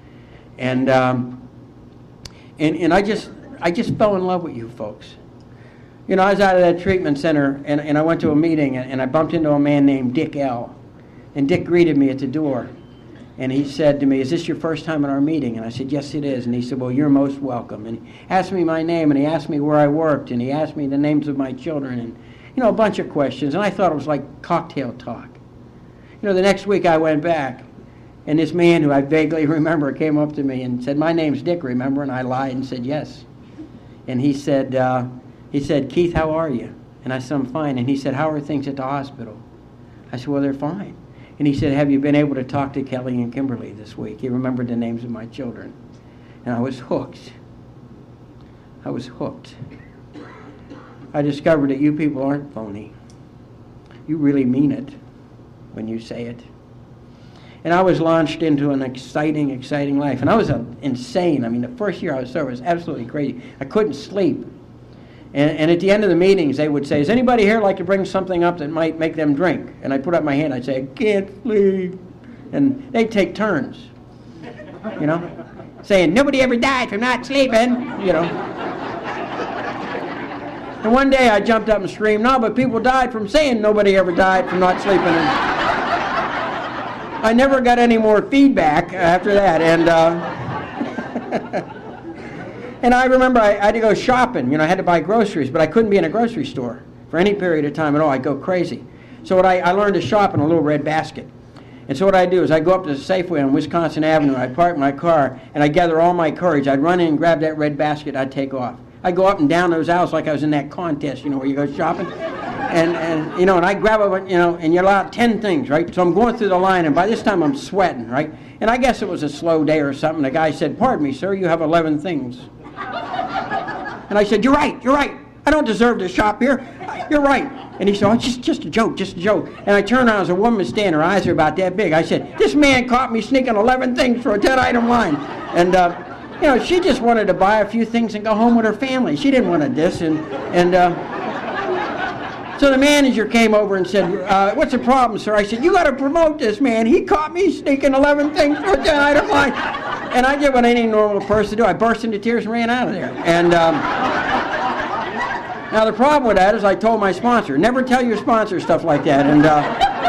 And um, and, and I just I just fell in love with you folks. You know, I was out of that treatment center, and, and I went to a meeting, and, and I bumped into a man named Dick L. And Dick greeted me at the door. And he said to me, "Is this your first time at our meeting?" And I said, "Yes, it is." And he said, "Well, you're most welcome." And he asked me my name, and he asked me where I worked, and he asked me the names of my children, and, you know, a bunch of questions. And I thought it was like cocktail talk. You know, the next week I went back, and this man who I vaguely remember came up to me and said, "My name's Dick, remember?" And I lied and said, "Yes." And he said, uh, he said, "Keith, how are you?" And I said, "I'm fine." And he said, "How are things at the hospital?" I said, "Well, they're fine." And he said, "Have you been able to talk to Kelly and Kimberly this week?" He remembered the names of my children. And I was hooked. I was hooked. I discovered that you people aren't phony. You really mean it when you say it. And I was launched into an exciting, exciting life. And I was uh, insane. I mean, the first year I was sober was absolutely crazy. I couldn't sleep. And, and at the end of the meetings, they would say, "Does anybody here like to bring something up that might make them drink?" And I'd put up my hand. I'd say, "I can't sleep." And they'd take turns, you know, saying, "Nobody ever died from not sleeping," you know. And one day I jumped up and screamed, "No, but people died from saying nobody ever died from not sleeping." And I never got any more feedback after that. And uh, And I remember I, I had to go shopping. You know, I had to buy groceries, but I couldn't be in a grocery store for any period of time at all. I'd go crazy. So what I, I learned to shop in a little red basket. And so what I'd do is I'd go up to the Safeway on Wisconsin Avenue, I'd park my car, and I'd gather all my courage. I'd run in and grab that red basket, I'd take off. I'd go up and down those aisles like I was in that contest, you know, where you go shopping. And, and you know, and I'd grab a, you know, and you're allowed ten things, right? So I'm going through the line, and by this time I'm sweating, right? And I guess it was a slow day or something. The guy said, "Pardon me, sir, you have eleven things." And I said, "You're right, you're right. I don't deserve to shop here. You're right." And he said, "Oh, it's just, just a joke, just a joke." And I turned around, as a woman standing, her eyes are about that big. I said, "This man caught me sneaking eleven things for a ten-item line." And, uh, you know, she just wanted to buy a few things and go home with her family. She didn't want to diss. And, and uh, so the manager came over and said, uh, "What's the problem, sir?" I said, "You got to promote this man. He caught me sneaking eleven things for a ten-item line." And I did what any normal person do. I burst into tears and ran out of there. And um, now the problem with that is I told my sponsor, never tell your sponsor stuff like that. And uh,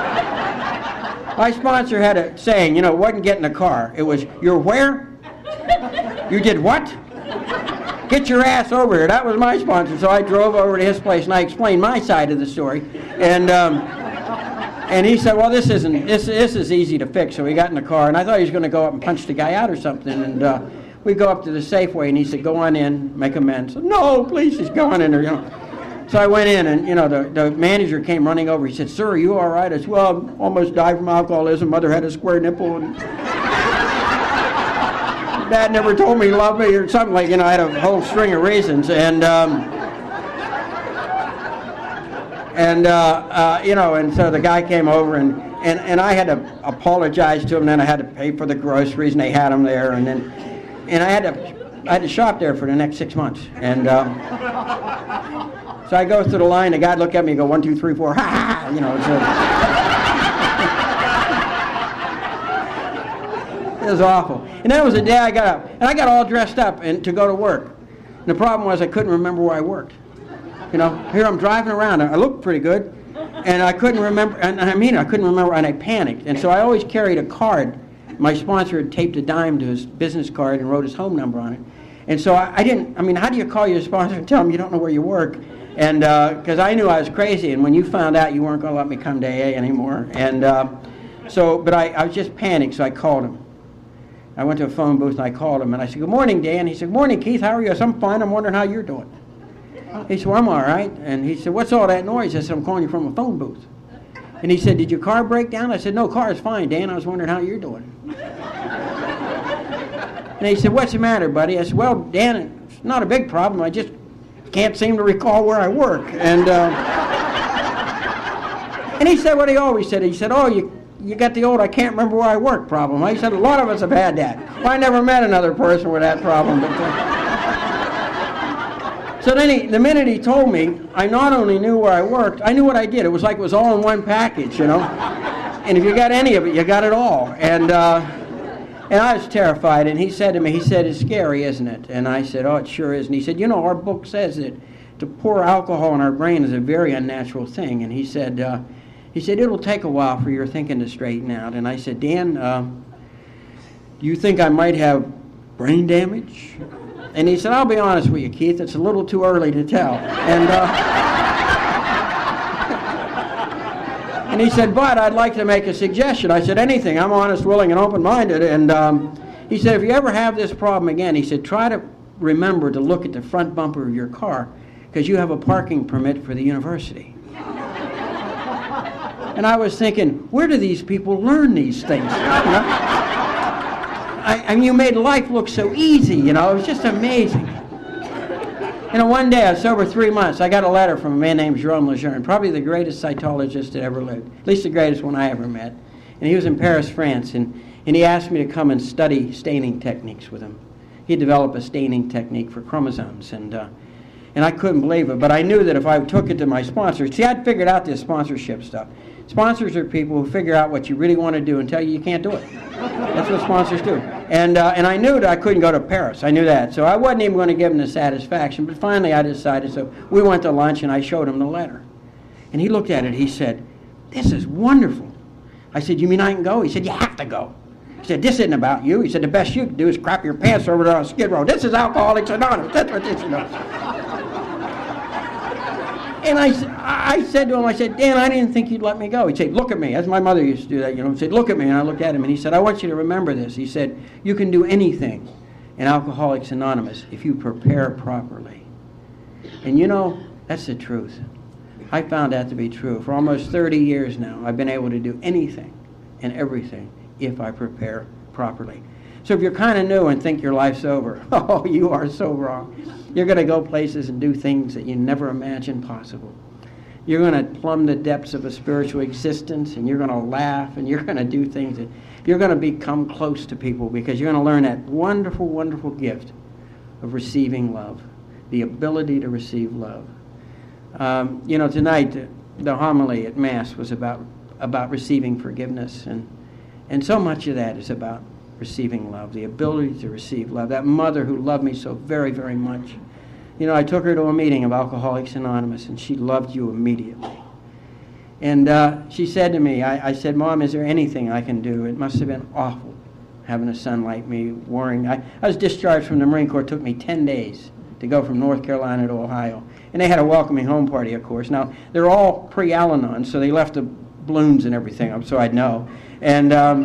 my sponsor had a saying, you know, it wasn't get in the car. It was, "You're where? You did what?" get your ass over here. That was my sponsor. So I drove over to his place, and I explained my side of the story. And um, and he said, well, this isn't, this, this is easy to fix. So we got in the car, and I thought he was going to go up and punch the guy out or something. And uh, we go up to the Safeway, and he said, go on in, make amends. I said, no, please, he's going in there, you know. So I went in, and, you know, the, the manager came running over. He said, sir, are you all right? I said, well, I almost died from alcoholism. Mother had a square nipple, and Dad never told me he loved me, or something like, you know, I had a whole string of reasons. And, um, and uh, uh, you know, and so the guy came over, and, and, and I had to apologize to him, and then I had to pay for the groceries, and they had them there, and then, and I had to, I had to shop there for the next six months. And, um, so I go through the line, the guy look at me and go, one, two, three, four, ha, ha, ha, you know. So it was awful. And that was the day I got up. And I got all dressed up and to go to work. And the problem was I couldn't remember where I worked. You know, here I'm driving around. I looked pretty good. And I couldn't remember, and I mean, I couldn't remember, and I panicked. And so I always carried a card. My sponsor had taped a dime to his business card and wrote his home number on it. And so I, I didn't, I mean, how do you call your sponsor and tell him you don't know where you work? And because uh, I knew I was crazy, and when you found out, you weren't going to let me come to A A anymore. And uh, so, but I, I was just panicked, so I called him. I went to a phone booth, and I called him, and I said, good morning, Dan. He said, morning, Keith. How are you? I said, I'm fine. I'm wondering how you're doing. He said, well, I'm all right. And he said, what's all that noise? I said, I'm calling you from a phone booth. And he said, did your car break down? I said, no, car is fine, Dan. I was wondering how you're doing. And he said, what's the matter, buddy? I said, well, Dan, it's not a big problem. I just can't seem to recall where I work. And uh, and he said what he always said. He said, oh, you you got the old I can't remember where I work problem. He said, a lot of us have had that. Well, I never met another person with that problem. But, uh, so then he, the minute he told me, I not only knew where I worked, I knew what I did. It was like it was all in one package, you know. And if you got any of it, you got it all. And uh, And I was terrified, and he said to me, he said, it's scary, isn't it? And I said, oh, it sure is. And he said, you know, our book says that to pour alcohol in our brain is a very unnatural thing. And he said, uh, he said, it'll take a while for your thinking to straighten out. And I said, Dan, uh, do you think I might have brain damage? And he said, I'll be honest with you, Keith, it's a little too early to tell. And uh, And he said, but I'd like to make a suggestion. I said, anything. I'm honest, willing, and open-minded. And um, he said, if you ever have this problem again, he said, try to remember to look at the front bumper of your car because you have a parking permit for the university. And I was thinking, where do these people learn these things? You know? I, I mean, you made life look so easy, you know. It was just amazing. You know, one day, I was sober three months, I got a letter from a man named Jerome Lejeune, probably the greatest cytologist that ever lived, at least the greatest one I ever met. And he was in Paris, France, and, and he asked me to come and study staining techniques with him. He developed a staining technique for chromosomes, and uh, and I couldn't believe it, but I knew that if I took it to my sponsor, see, I'd figured out this sponsorship stuff. Sponsors are people who figure out what you really want to do and tell you you can't do it. That's what sponsors do. And uh, and I knew that I couldn't go to Paris. I knew that. So I wasn't even going to give him the satisfaction. But finally I decided. So we went to lunch and I showed him the letter. And he looked at it. He said, this is wonderful. I said, you mean I can go? He said, you have to go. He said, this isn't about you. He said, the best you can do is crap your pants over there on Skid Row. This is Alcoholics Anonymous. That's what this is about. And I, I said to him, I said, Dan, I didn't think you'd let me go. He'd say, look at me, as my mother used to do that, you know. He said, look at me, and I looked at him, and he said, I want you to remember this. He said, you can do anything in Alcoholics Anonymous if you prepare properly. And you know, that's the truth. I found that to be true. For almost thirty years now, I've been able to do anything and everything if I prepare properly. So if you're kind of new and think your life's over, oh, you are so wrong. You're going to go places and do things that you never imagined possible. You're going to plumb the depths of a spiritual existence, and you're going to laugh, and you're going to do things that you're going to become close to people because you're going to learn that wonderful, wonderful gift of receiving love, the ability to receive love. Um, you know, tonight the, the homily at Mass was about about receiving forgiveness, and and so much of that is about receiving love, the ability to receive love. That mother who loved me so very, very much. You know, I took her to a meeting of Alcoholics Anonymous, and she loved you immediately. And uh, she said to me, I, I said, Mom, is there anything I can do? It must have been awful having a son like me worrying. I, I was discharged from the Marine Corps. It took me ten days to go from North Carolina to Ohio. And they had a welcoming home party, of course. Now, they're all pre-Al-Anon, so they left the balloons and everything, so I'd know. And, um,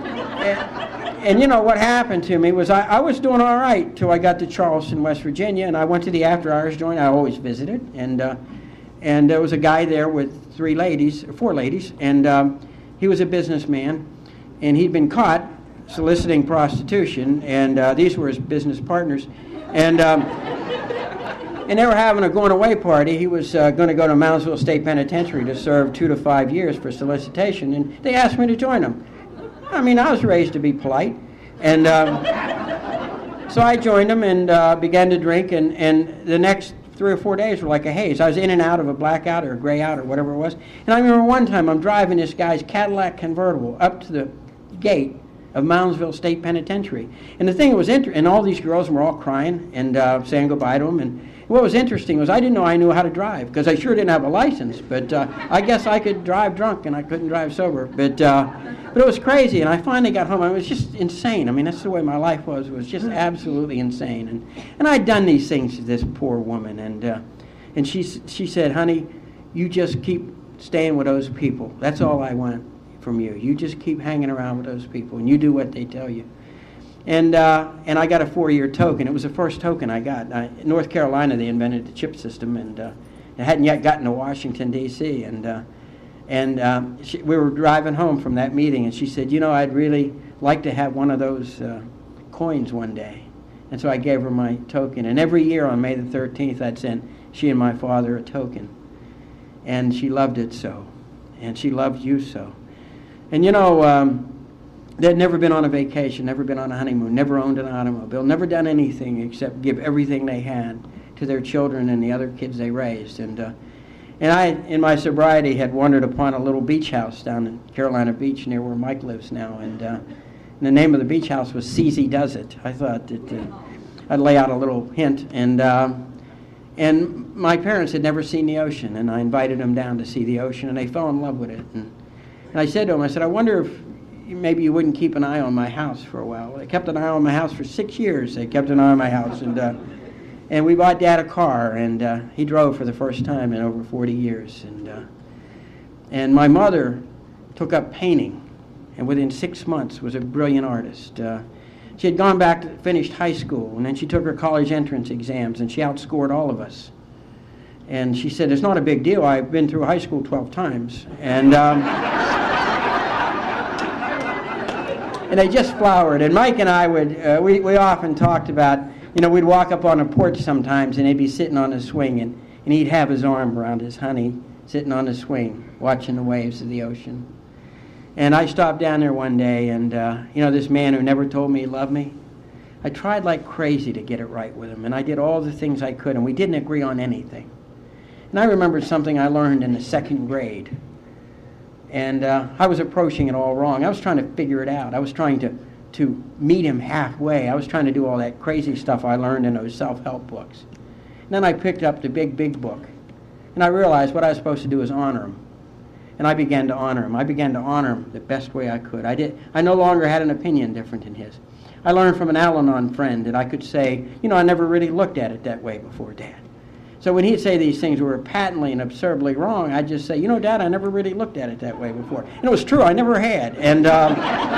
and, and, you know, what happened to me was I, I was doing all right till I got to Charleston, West Virginia, and I went to the after-hours joint. I always visited. And, uh, and there was a guy there with three ladies, or four ladies, and um, he was a businessman, and he'd been caught soliciting prostitution, and uh, these were his business partners. And... Um, And they were having a going-away party. He was uh, going to go to Moundsville State Penitentiary to serve two to five years for solicitation, and they asked me to join them. I mean, I was raised to be polite, and um, so I joined them and uh, began to drink, and, and the next three or four days were like a haze. I was in and out of a blackout or a gray out or whatever it was. And I remember one time I'm driving this guy's Cadillac convertible up to the gate of Moundsville State Penitentiary. And the thing that was interesting, and all these girls were all crying and uh, saying goodbye to him. And what was interesting was I didn't know I knew how to drive, because I sure didn't have a license. But uh, I guess I could drive drunk and I couldn't drive sober. But uh, but it was crazy. And I finally got home. I was just insane. I mean, that's the way my life was. It was just absolutely insane. And and I'd done these things to this poor woman. And uh, and she she said, honey, you just keep staying with those people. That's all I want from you. You just keep hanging around with those people, and you do what they tell you. And uh, and I got a four-year token. It was the first token I got. I, in North Carolina, they invented the chip system, and uh, it hadn't yet gotten to Washington, D C And uh, and um, she, we were driving home from that meeting, and she said, you know, I'd really like to have one of those uh, coins one day. And so I gave her my token. And every year on May the thirteenth, I'd send she and my father a token. And she loved it so. And she loved you so. And you know, um, they'd never been on a vacation, never been on a honeymoon, never owned an automobile, never done anything except give everything they had to their children and the other kids they raised. And uh, and I, in my sobriety, had wandered upon a little beach house down in Carolina Beach near where Mike lives now. And, uh, and the name of the beach house was C Z Does It. I thought that uh, I'd lay out a little hint. And uh, and my parents had never seen the ocean, and I invited them down to see the ocean, and they fell in love with it. And, and I said to them, I said, I wonder if maybe you wouldn't keep an eye on my house for a while. They kept an eye on my house for six years. They kept an eye on my house. And uh, and we bought Dad a car, and uh, he drove for the first time in over forty years. And, uh, and my mother took up painting, and within six months was a brilliant artist. Uh, she had gone back to finished high school, and then she took her college entrance exams, and she outscored all of us. And she said, it's not a big deal. I've been through high school twelve times. And... Um, And they just flowered. And Mike and I would, uh, we, we often talked about, you know, we'd walk up on a porch sometimes, and he'd be sitting on a swing, and, and he'd have his arm around his honey, sitting on the swing, watching the waves of the ocean. And I stopped down there one day, and, uh, you know, this man who never told me he loved me, I tried like crazy to get it right with him, and I did all the things I could, and we didn't agree on anything. And I remembered something I learned in the second grade. And uh, I was approaching it all wrong. I was trying to figure it out. I was trying to, to meet him halfway. I was trying to do all that crazy stuff I learned in those self-help books. And then I picked up the big, big book. And I realized what I was supposed to do was honor him. And I began to honor him. I began to honor him the best way I could. I did. I no longer had an opinion different than his. I learned from an Al-Anon friend that I could say, you know, I never really looked at it that way before, Dad. So when he'd say these things were patently and absurdly wrong, I'd just say, you know, Dad, I never really looked at it that way before. And it was true, I never had. And, um,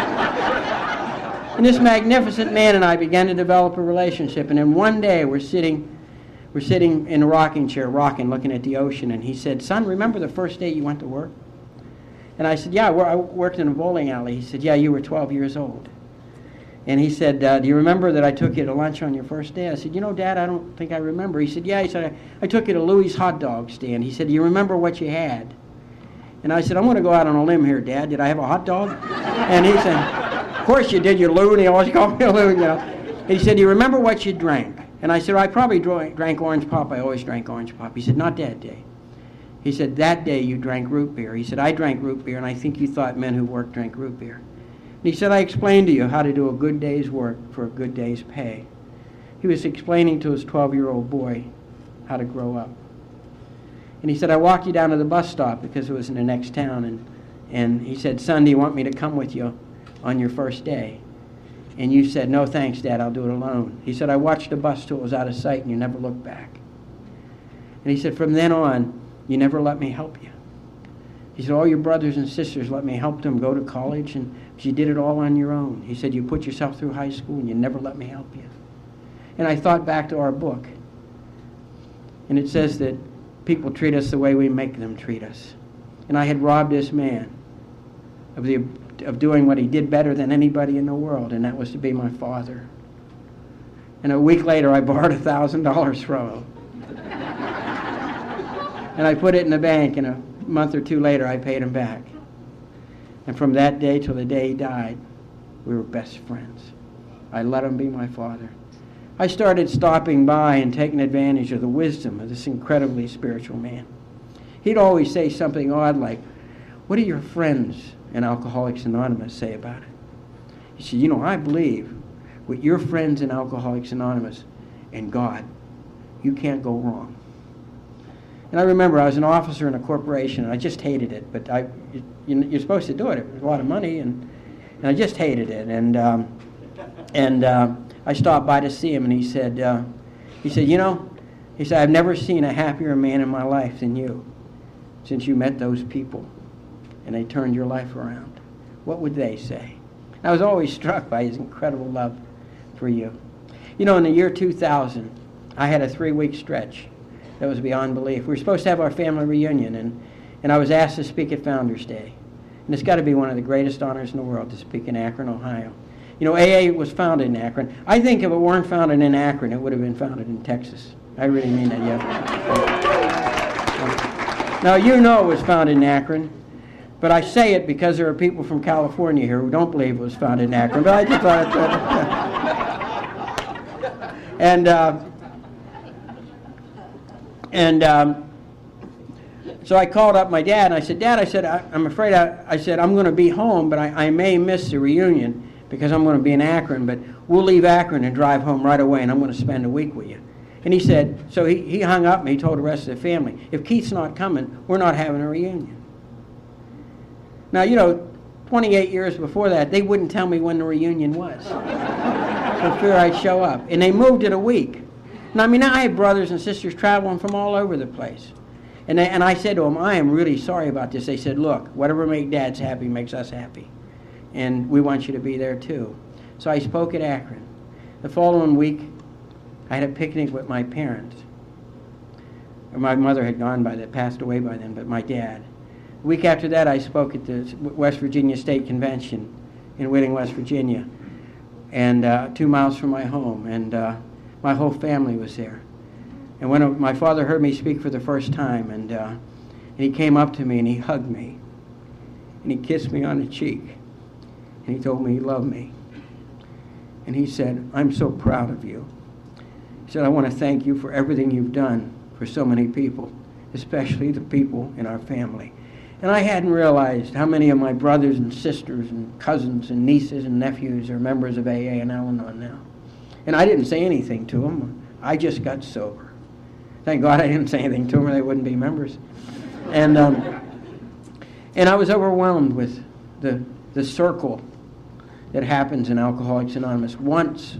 and this magnificent man and I began to develop a relationship. And then one day we're sitting, we're sitting in a rocking chair, rocking, looking at the ocean. And he said, son, remember the first day you went to work? And I said, yeah, I worked in a bowling alley. He said, yeah, you were twelve years old. And he said, uh, do you remember that I took you to lunch on your first day? I said, you know, Dad, I don't think I remember. He said, yeah. He said, I, I took you to Louis' hot dog stand. He said, do you remember what you had? And I said, I'm going to go out on a limb here, Dad. Did I have a hot dog? And he said, of course you did, you loon. He always called me a loon, you know. And he said, do you remember what you drank? And I said, I probably drank, drank orange pop. I always drank orange pop. He said, not that day. He said, that day you drank root beer. He said, I drank root beer, and I think you thought men who worked drank root beer. And he said, I explained to you how to do a good day's work for a good day's pay. He was explaining to his twelve-year-old boy how to grow up. And he said, I walked you down to the bus stop because it was in the next town. And, and he said, son, do you want me to come with you on your first day? And you said, no thanks, Dad, I'll do it alone. He said, I watched the bus till it was out of sight and you never looked back. And he said, from then on, you never let me help you. He said, all your brothers and sisters let me help them go to college, and you did it all on your own. He said, you put yourself through high school and you never let me help you. And I thought back to our book. And it says that people treat us the way we make them treat us. And I had robbed this man of the of doing what he did better than anybody in the world, and that was to be my father. And a week later, I borrowed a thousand dollars from him. And I put it in the bank, and a month or two later, I paid him back. And from that day till the day he died, we were best friends. I let him be my father. I started stopping by and taking advantage of the wisdom of this incredibly spiritual man. He'd always say something odd like, what do your friends in Alcoholics Anonymous say about it? He said, you know, I believe with your friends in Alcoholics Anonymous and God, you can't go wrong. And I remember I was an officer in a corporation, and I just hated it. But I, you, you're supposed to do it. It was a lot of money, and, and I just hated it. And um, and uh, I stopped by to see him, and he said, uh, he said, you know, he said, I've never seen a happier man in my life than you since you met those people, and they turned your life around. What would they say? I was always struck by his incredible love for you. You know, in the year two thousand, I had a three-week stretch that was beyond belief. We were supposed to have our family reunion, and, and I was asked to speak at Founders Day. And it's got to be one of the greatest honors in the world to speak in Akron, Ohio. You know, A A was founded in Akron. I think if it weren't founded in Akron, it would have been founded in Texas. I really mean that, yeah. Now, you know it was founded in Akron, but I say it because there are people from California here who don't believe it was founded in Akron, but I just thought it And, uh, and um, so I called up my dad, and I said, Dad, I said, I, I'm afraid, I, I said, I'm going to be home, but I, I may miss the reunion because I'm going to be in Akron, but we'll leave Akron and drive home right away, and I'm going to spend a week with you. And he said, so he, he hung up, and he told the rest of the family, if Keith's not coming, we're not having a reunion. Now, you know, twenty-eight years before that, they wouldn't tell me when the reunion was for fear I'd show up. And they moved it a week. And I mean, I had brothers and sisters traveling from all over the place. And, they, and I said to them, I am really sorry about this. They said, look, whatever makes Dads happy makes us happy. And we want you to be there too. So I spoke at Akron. The following week, I had a picnic with my parents. My mother had gone by then, passed away by then, but my dad. The week after that, I spoke at the West Virginia State Convention in Whitting, West Virginia, and uh, two miles from my home. And uh, my whole family was there. And when uh, my father heard me speak for the first time, and, uh, and he came up to me and he hugged me, and he kissed me on the cheek, and he told me he loved me. And he said, I'm so proud of you. He said, I want to thank you for everything you've done for so many people, especially the people in our family. And I hadn't realized how many of my brothers and sisters and cousins and nieces and nephews are members of A A in Al-Anon now. And I didn't say anything to them. I just got sober. Thank God I didn't say anything to them, or they wouldn't be members. And um, and I was overwhelmed with the the circle that happens in Alcoholics Anonymous. Once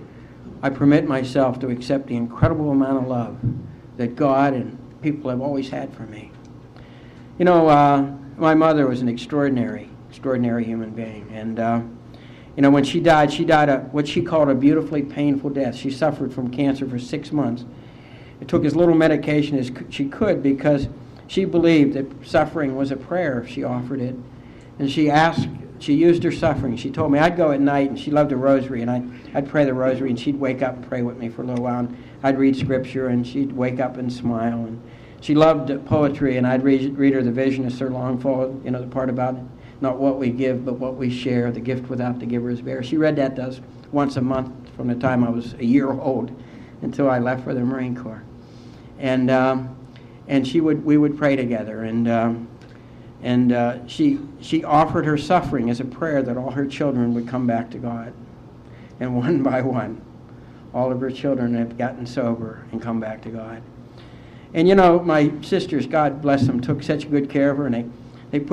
I permit myself to accept the incredible amount of love that God and people have always had for me. You know, uh, my mother was an extraordinary, extraordinary human being. And, uh, you know, when she died, she died a, what she called a beautifully painful death. She suffered from cancer for six months. It took as little medication as she could because she believed that suffering was a prayer if she offered it. And she asked, she used her suffering. She told me, I'd go at night, and she loved the rosary, and I'd, I'd pray the rosary, and she'd wake up and pray with me for a little while. And I'd read scripture, and she'd wake up and smile. And she loved poetry, and I'd read, read her The Vision of Sir Longfellow, you know, the part about it, not what we give, but what we share, the gift without the giver is bare. She read that to us once a month from the time I was a year old until I left for the Marine Corps. And um, and she would we would pray together, and um, and uh, she she offered her suffering as a prayer that all her children would come back to God. And one by one, all of her children have gotten sober and come back to God. And you know, my sisters, God bless them, took such good care of her, and they, they put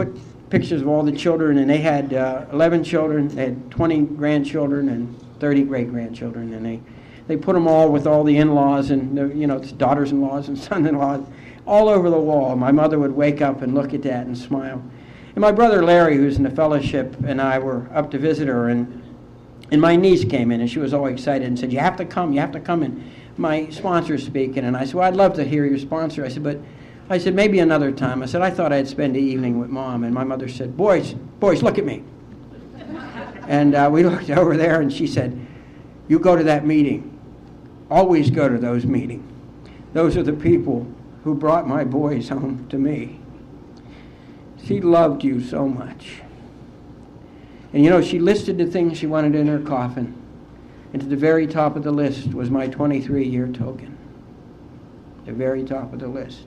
pictures of all the children, and they had uh, eleven children. They had twenty grandchildren and thirty great-grandchildren, and they, they put them all with all the in-laws and, you know, daughters-in-laws and sons-in-laws all over the wall. My mother would wake up and look at that and smile. And my brother Larry, who's in the fellowship, and I were up to visit her, and and my niece came in, and she was all excited and said, you have to come, you have to come, and my sponsor's speaking. And I said, well, I'd love to hear your sponsor. I said, but, I said, maybe another time. I said, I thought I'd spend the evening with Mom. And my mother said, boys, boys, look at me. And uh, we looked over there, and she said, you go to that meeting. Always go to those meetings. Those are the people who brought my boys home to me. She loved you so much. And you know, she listed the things she wanted in her coffin. And to the very top of the list was my twenty-three-year token. The very top of the list.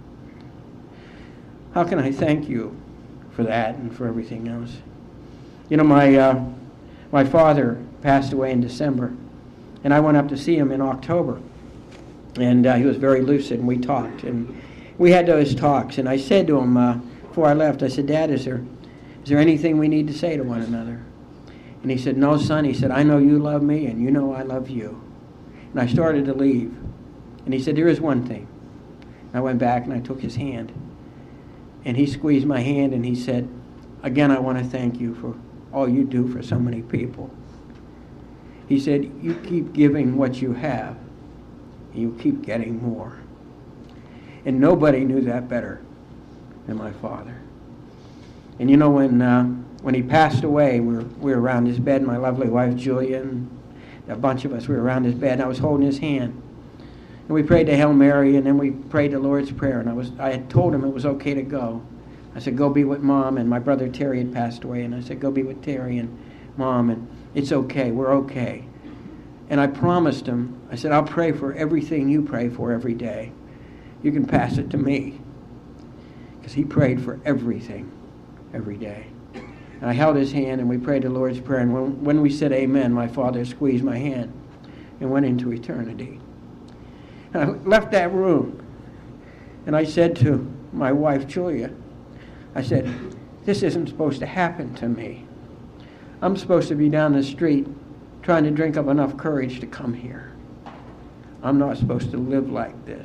How can I thank you for that and for everything else? You know, my uh, my father passed away in December, and I went up to see him in October. And uh, he was very lucid, and we talked. And we had those talks, and I said to him uh, before I left, I said, Dad, is there, is there anything we need to say to one another? And he said, no, son. He said, I know you love me, and you know I love you. And I started to leave. And he said, there is one thing. And I went back, and I took his hand. And he squeezed my hand, and he said, again, I want to thank you for all you do for so many people. He said, you keep giving what you have, and you keep getting more. And nobody knew that better than my father. And you know, when uh, when he passed away, we were, we were around his bed, my lovely wife Julia, and a bunch of us, we were around his bed, and I was holding his hand. And we prayed the Hail Mary, and then we prayed the Lord's Prayer, and I was I had told him it was okay to go. I said, go be with Mom, and my brother Terry had passed away, and I said, go be with Terry and Mom, and it's okay, we're okay. And I promised him, I said, I'll pray for everything you pray for every day. You can pass it to me. Because he prayed for everything every day. And I held his hand, and we prayed the Lord's Prayer, and when, when we said amen, my father squeezed my hand and went into eternity. And I left that room, and I said to my wife, Julia, I said, this isn't supposed to happen to me. I'm supposed to be down the street trying to drink up enough courage to come here. I'm not supposed to live like this.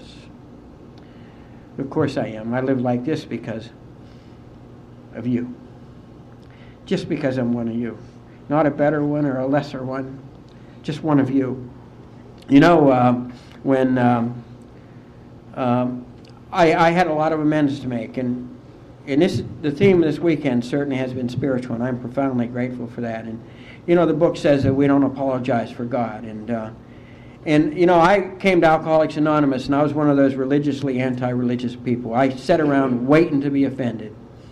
Of course I am. I live like this because of you. Just because I'm one of you. Not a better one or a lesser one. Just one of you. You know, um, when um, um, I, I had a lot of amends to make, and and this the theme of this weekend certainly has been spiritual, and I'm profoundly grateful for that. And you know, the book says that we don't apologize for God, and uh, and you know, I came to Alcoholics Anonymous, and I was one of those religiously anti-religious people. I sat around waiting to be offended,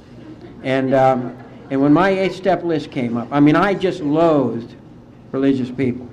and um, and when my eight-step list came up, I mean, I just loathed religious people.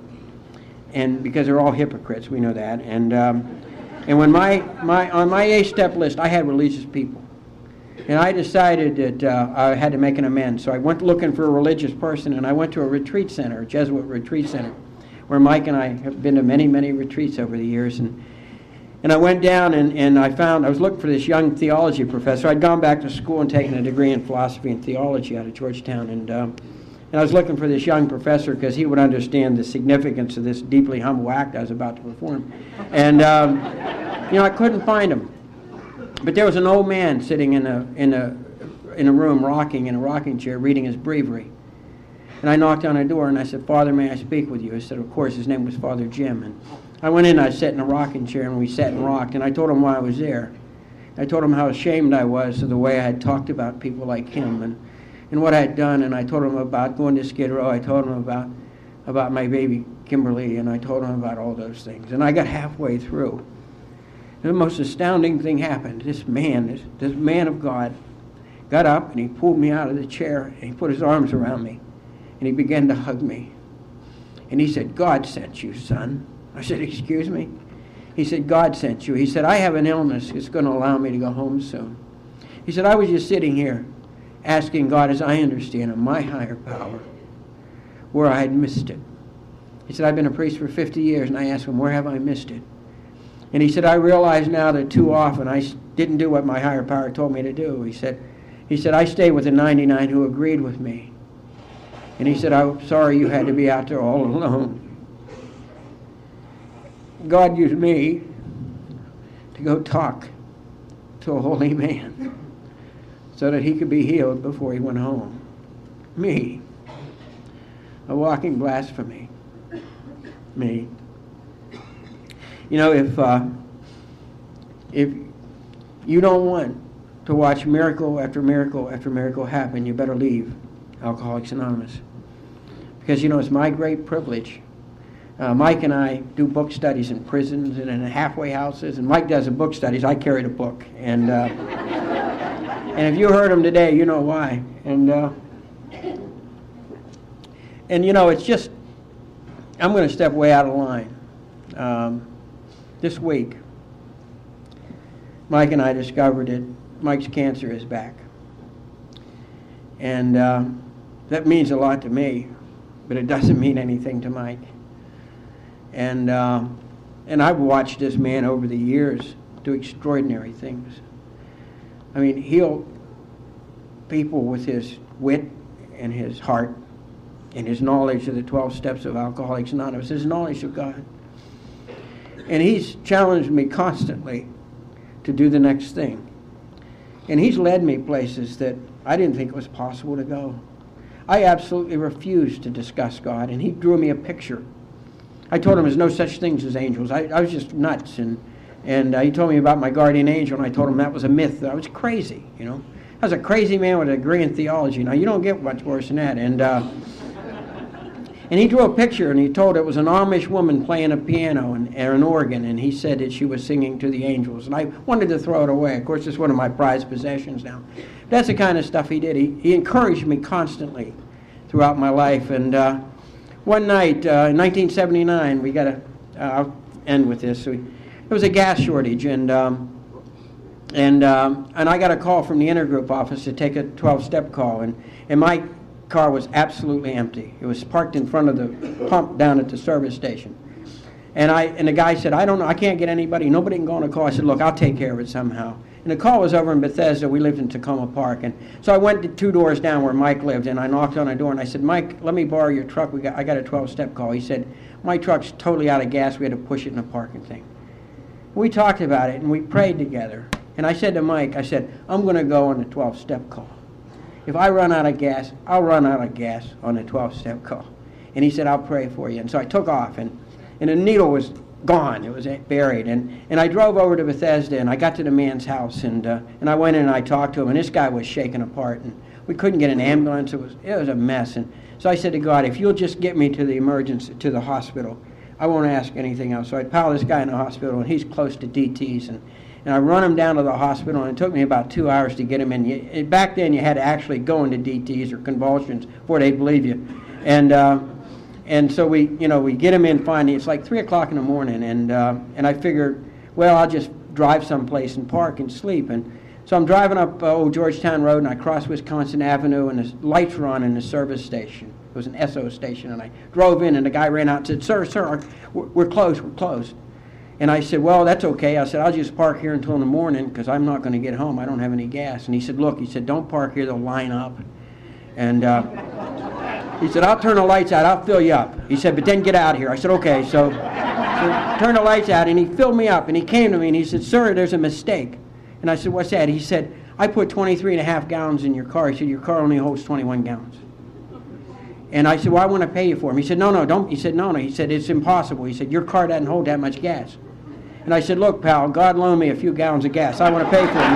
And because they're all hypocrites, we know that. And um, and when my, my on my eight-step list, I had religious people. And I decided that uh, I had to make an amends. So I went looking for a religious person, and I went to a retreat center, a Jesuit retreat center, where Mike and I have been to many, many retreats over the years. And and I went down, and, and I found, I was looking for this young theology professor. I'd gone back to school and taken a degree in philosophy and theology out of Georgetown. And um, And I was looking for this young professor because he would understand the significance of this deeply humble act I was about to perform. And, um, you know, I couldn't find him. But there was an old man sitting in a, in a, in a room rocking in a rocking chair reading his breviary. And I knocked on the door and I said, Father, may I speak with you? He said, of course. His name was Father Jim. And I went in, I sat in a rocking chair, and we sat and rocked. And I told him why I was there. I told him how ashamed I was of the way I had talked about people like him. And and what I had done, and I told him about going to Skid Row. I told him about about my baby Kimberly, and I told him about all those things. And I got halfway through. And the most astounding thing happened. This man, this, this man of God, got up, and he pulled me out of the chair, and he put his arms around me, and he began to hug me. And he said, God sent you, son. I said, excuse me? He said, God sent you. He said, I have an illness. It's going to allow me to go home soon. He said, I was just sitting here asking God, as I understand him, my higher power, where I had missed it. He said, I've been a priest for fifty years, and I asked him, where have I missed it? And he said, I realize now that too often I didn't do what my higher power told me to do. He said, He said, I stayed with the ninety-nine who agreed with me. And he said, I'm sorry you had to be out there all alone. God used me to go talk to a holy man so that he could be healed before he went home. Me, a walking blasphemy. Me. You know, if uh, if you don't want to watch miracle after miracle after miracle happen, you better leave Alcoholics Anonymous. Because, you know, it's my great privilege. Uh, Mike and I do book studies in prisons and in halfway houses, and Mike does the book studies. I carry the book. And uh, and if you heard him today, you know why. And, uh, and you know, it's just, I'm going to step way out of line. Um, this week, Mike and I discovered that Mike's cancer is back. And uh, that means a lot to me, but it doesn't mean anything to Mike. And uh, and I've watched this man over the years do extraordinary things. I mean, heal people with his wit and his heart and his knowledge of the twelve steps of Alcoholics Anonymous, his knowledge of God. And he's challenged me constantly to do the next thing. And he's led me places that I didn't think it was possible to go. I absolutely refused to discuss God, and he drew me a picture. I told him there's no such things as angels. I, I was just nuts, and and uh, he told me about my guardian angel, and I told him that was a myth. I was crazy, you know. I was a crazy man with a degree in theology. Now, you don't get much worse than that. And uh, and he drew a picture, and he told it was an Amish woman playing a piano and, and an organ, and he said that she was singing to the angels. And I wanted to throw it away. Of course, it's one of my prized possessions now. That's the kind of stuff he did. He, he encouraged me constantly throughout my life. And uh, one night uh, in nineteen seventy-nine, we got to, uh, I'll end with this. We, there was a gas shortage, and um, and um, and I got a call from the intergroup office to take a twelve-step call, and, and my car was absolutely empty. It was parked in front of the pump down at the service station. And I and the guy said, I don't know, I can't get anybody. Nobody can go on a call. I said, look, I'll take care of it somehow. And the call was over in Bethesda. We lived in Tacoma Park. And so I went to two doors down where Mike lived, and I knocked on a door, and I said, Mike, let me borrow your truck. We got I got a twelve-step call. He said, my truck's totally out of gas. We had to push it in a parking thing. We talked about it, and we prayed together. And I said to Mike, I said, I'm going to go on the twelve-step call. If I run out of gas, I'll run out of gas on the twelve-step call. And he said, I'll pray for you. And so I took off, and, and the needle was gone. It was buried. And, and I drove over to Bethesda, and I got to the man's house, and uh, and I went in and I talked to him, and this guy was shaken apart, and we couldn't get an ambulance. It was it was a mess. And so I said to God, if you'll just get me to the emergency, to the hospital, I won't ask anything else. So I piled this guy in the hospital, and he's close to D Ts, and And I run him down to the hospital, and it took me about two hours to get him in. You, back then, you had to actually go into D Ts or convulsions before they'd believe you. And uh, and so we, you know, we get him in finally. It's like three o'clock in the morning, and uh, and I figured, well, I'll just drive someplace and park and sleep. And so I'm driving up uh, Old Georgetown Road, and I cross Wisconsin Avenue, and the lights were on in the service station. It was an S O station, and I drove in, and the guy ran out and said, "Sir, sir, we're, we're closed, we're closed." And I said, well, that's okay. I said, I'll just park here until in the morning because I'm not going to get home. I don't have any gas. And he said, look, he said, don't park here. They'll line up. And uh, he said, I'll turn the lights out. I'll fill you up. He said, but then get out of here. I said, okay. So, so turn the lights out, and he filled me up. And he came to me, and he said, sir, there's a mistake. And I said, what's that? He said, I put twenty-three and a half gallons in your car. He said, your car only holds twenty-one gallons. And I said, well, I want to pay you for them. He said, no, no, don't. He said, no, no. He said, it's impossible. He said, your car doesn't hold that much gas. And I said, look, pal, God loaned me a few gallons of gas. I want to pay for them.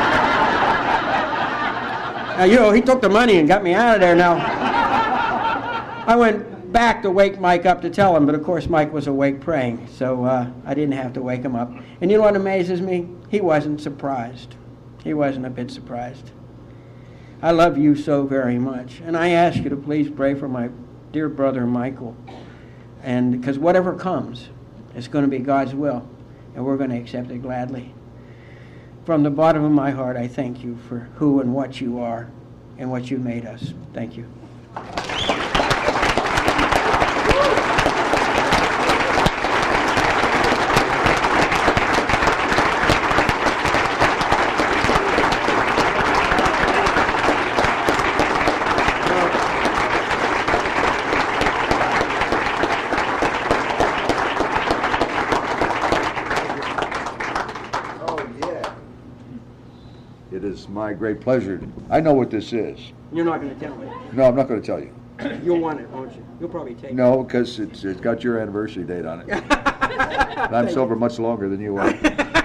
Now, you know, he took the money and got me out of there. Now, I went back to wake Mike up to tell him, but of course Mike was awake praying, so uh, I didn't have to wake him up. And you know what amazes me? He wasn't surprised. He wasn't a bit surprised. I love you so very much, and I ask you to please pray for my dear brother Michael, and because whatever comes, it's going to be God's will. And we're going to accept it gladly. From the bottom of my heart, I thank you for who and what you are and what you made us. Thank you. It is my great pleasure. I know what this is. You're not going to tell me. No, I'm not going to tell you. You'll want it, won't you? You'll probably take No, because it's, it's got your anniversary date on it. it. And I'm sober much longer than you are.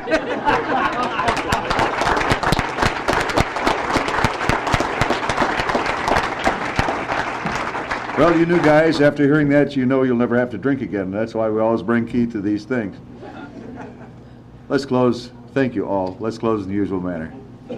Well, you new guys, after hearing that, you know you'll never have to drink again. That's why we always bring Keith to these things. Let's close. Thank you all. Let's close in the usual manner.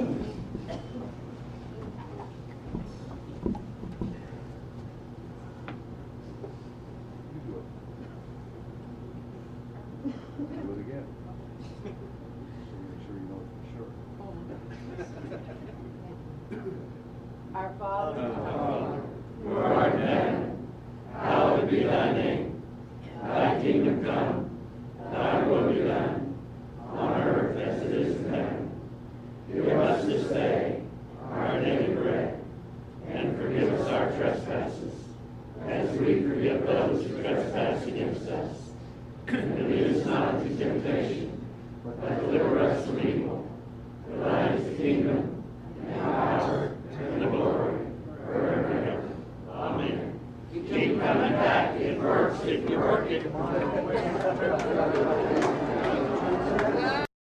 Our Father, who art in heaven, hallowed be thy name. Thy kingdom come, thy will be done, on earth as it is in heaven. Give us this day our daily bread, and forgive us our trespasses, as we forgive those who trespass against us. And lead us not into temptation, but deliver us from evil. For thine is the kingdom, and the power, and the glory, forever and ever. Amen. Keep coming back. It works if you work it.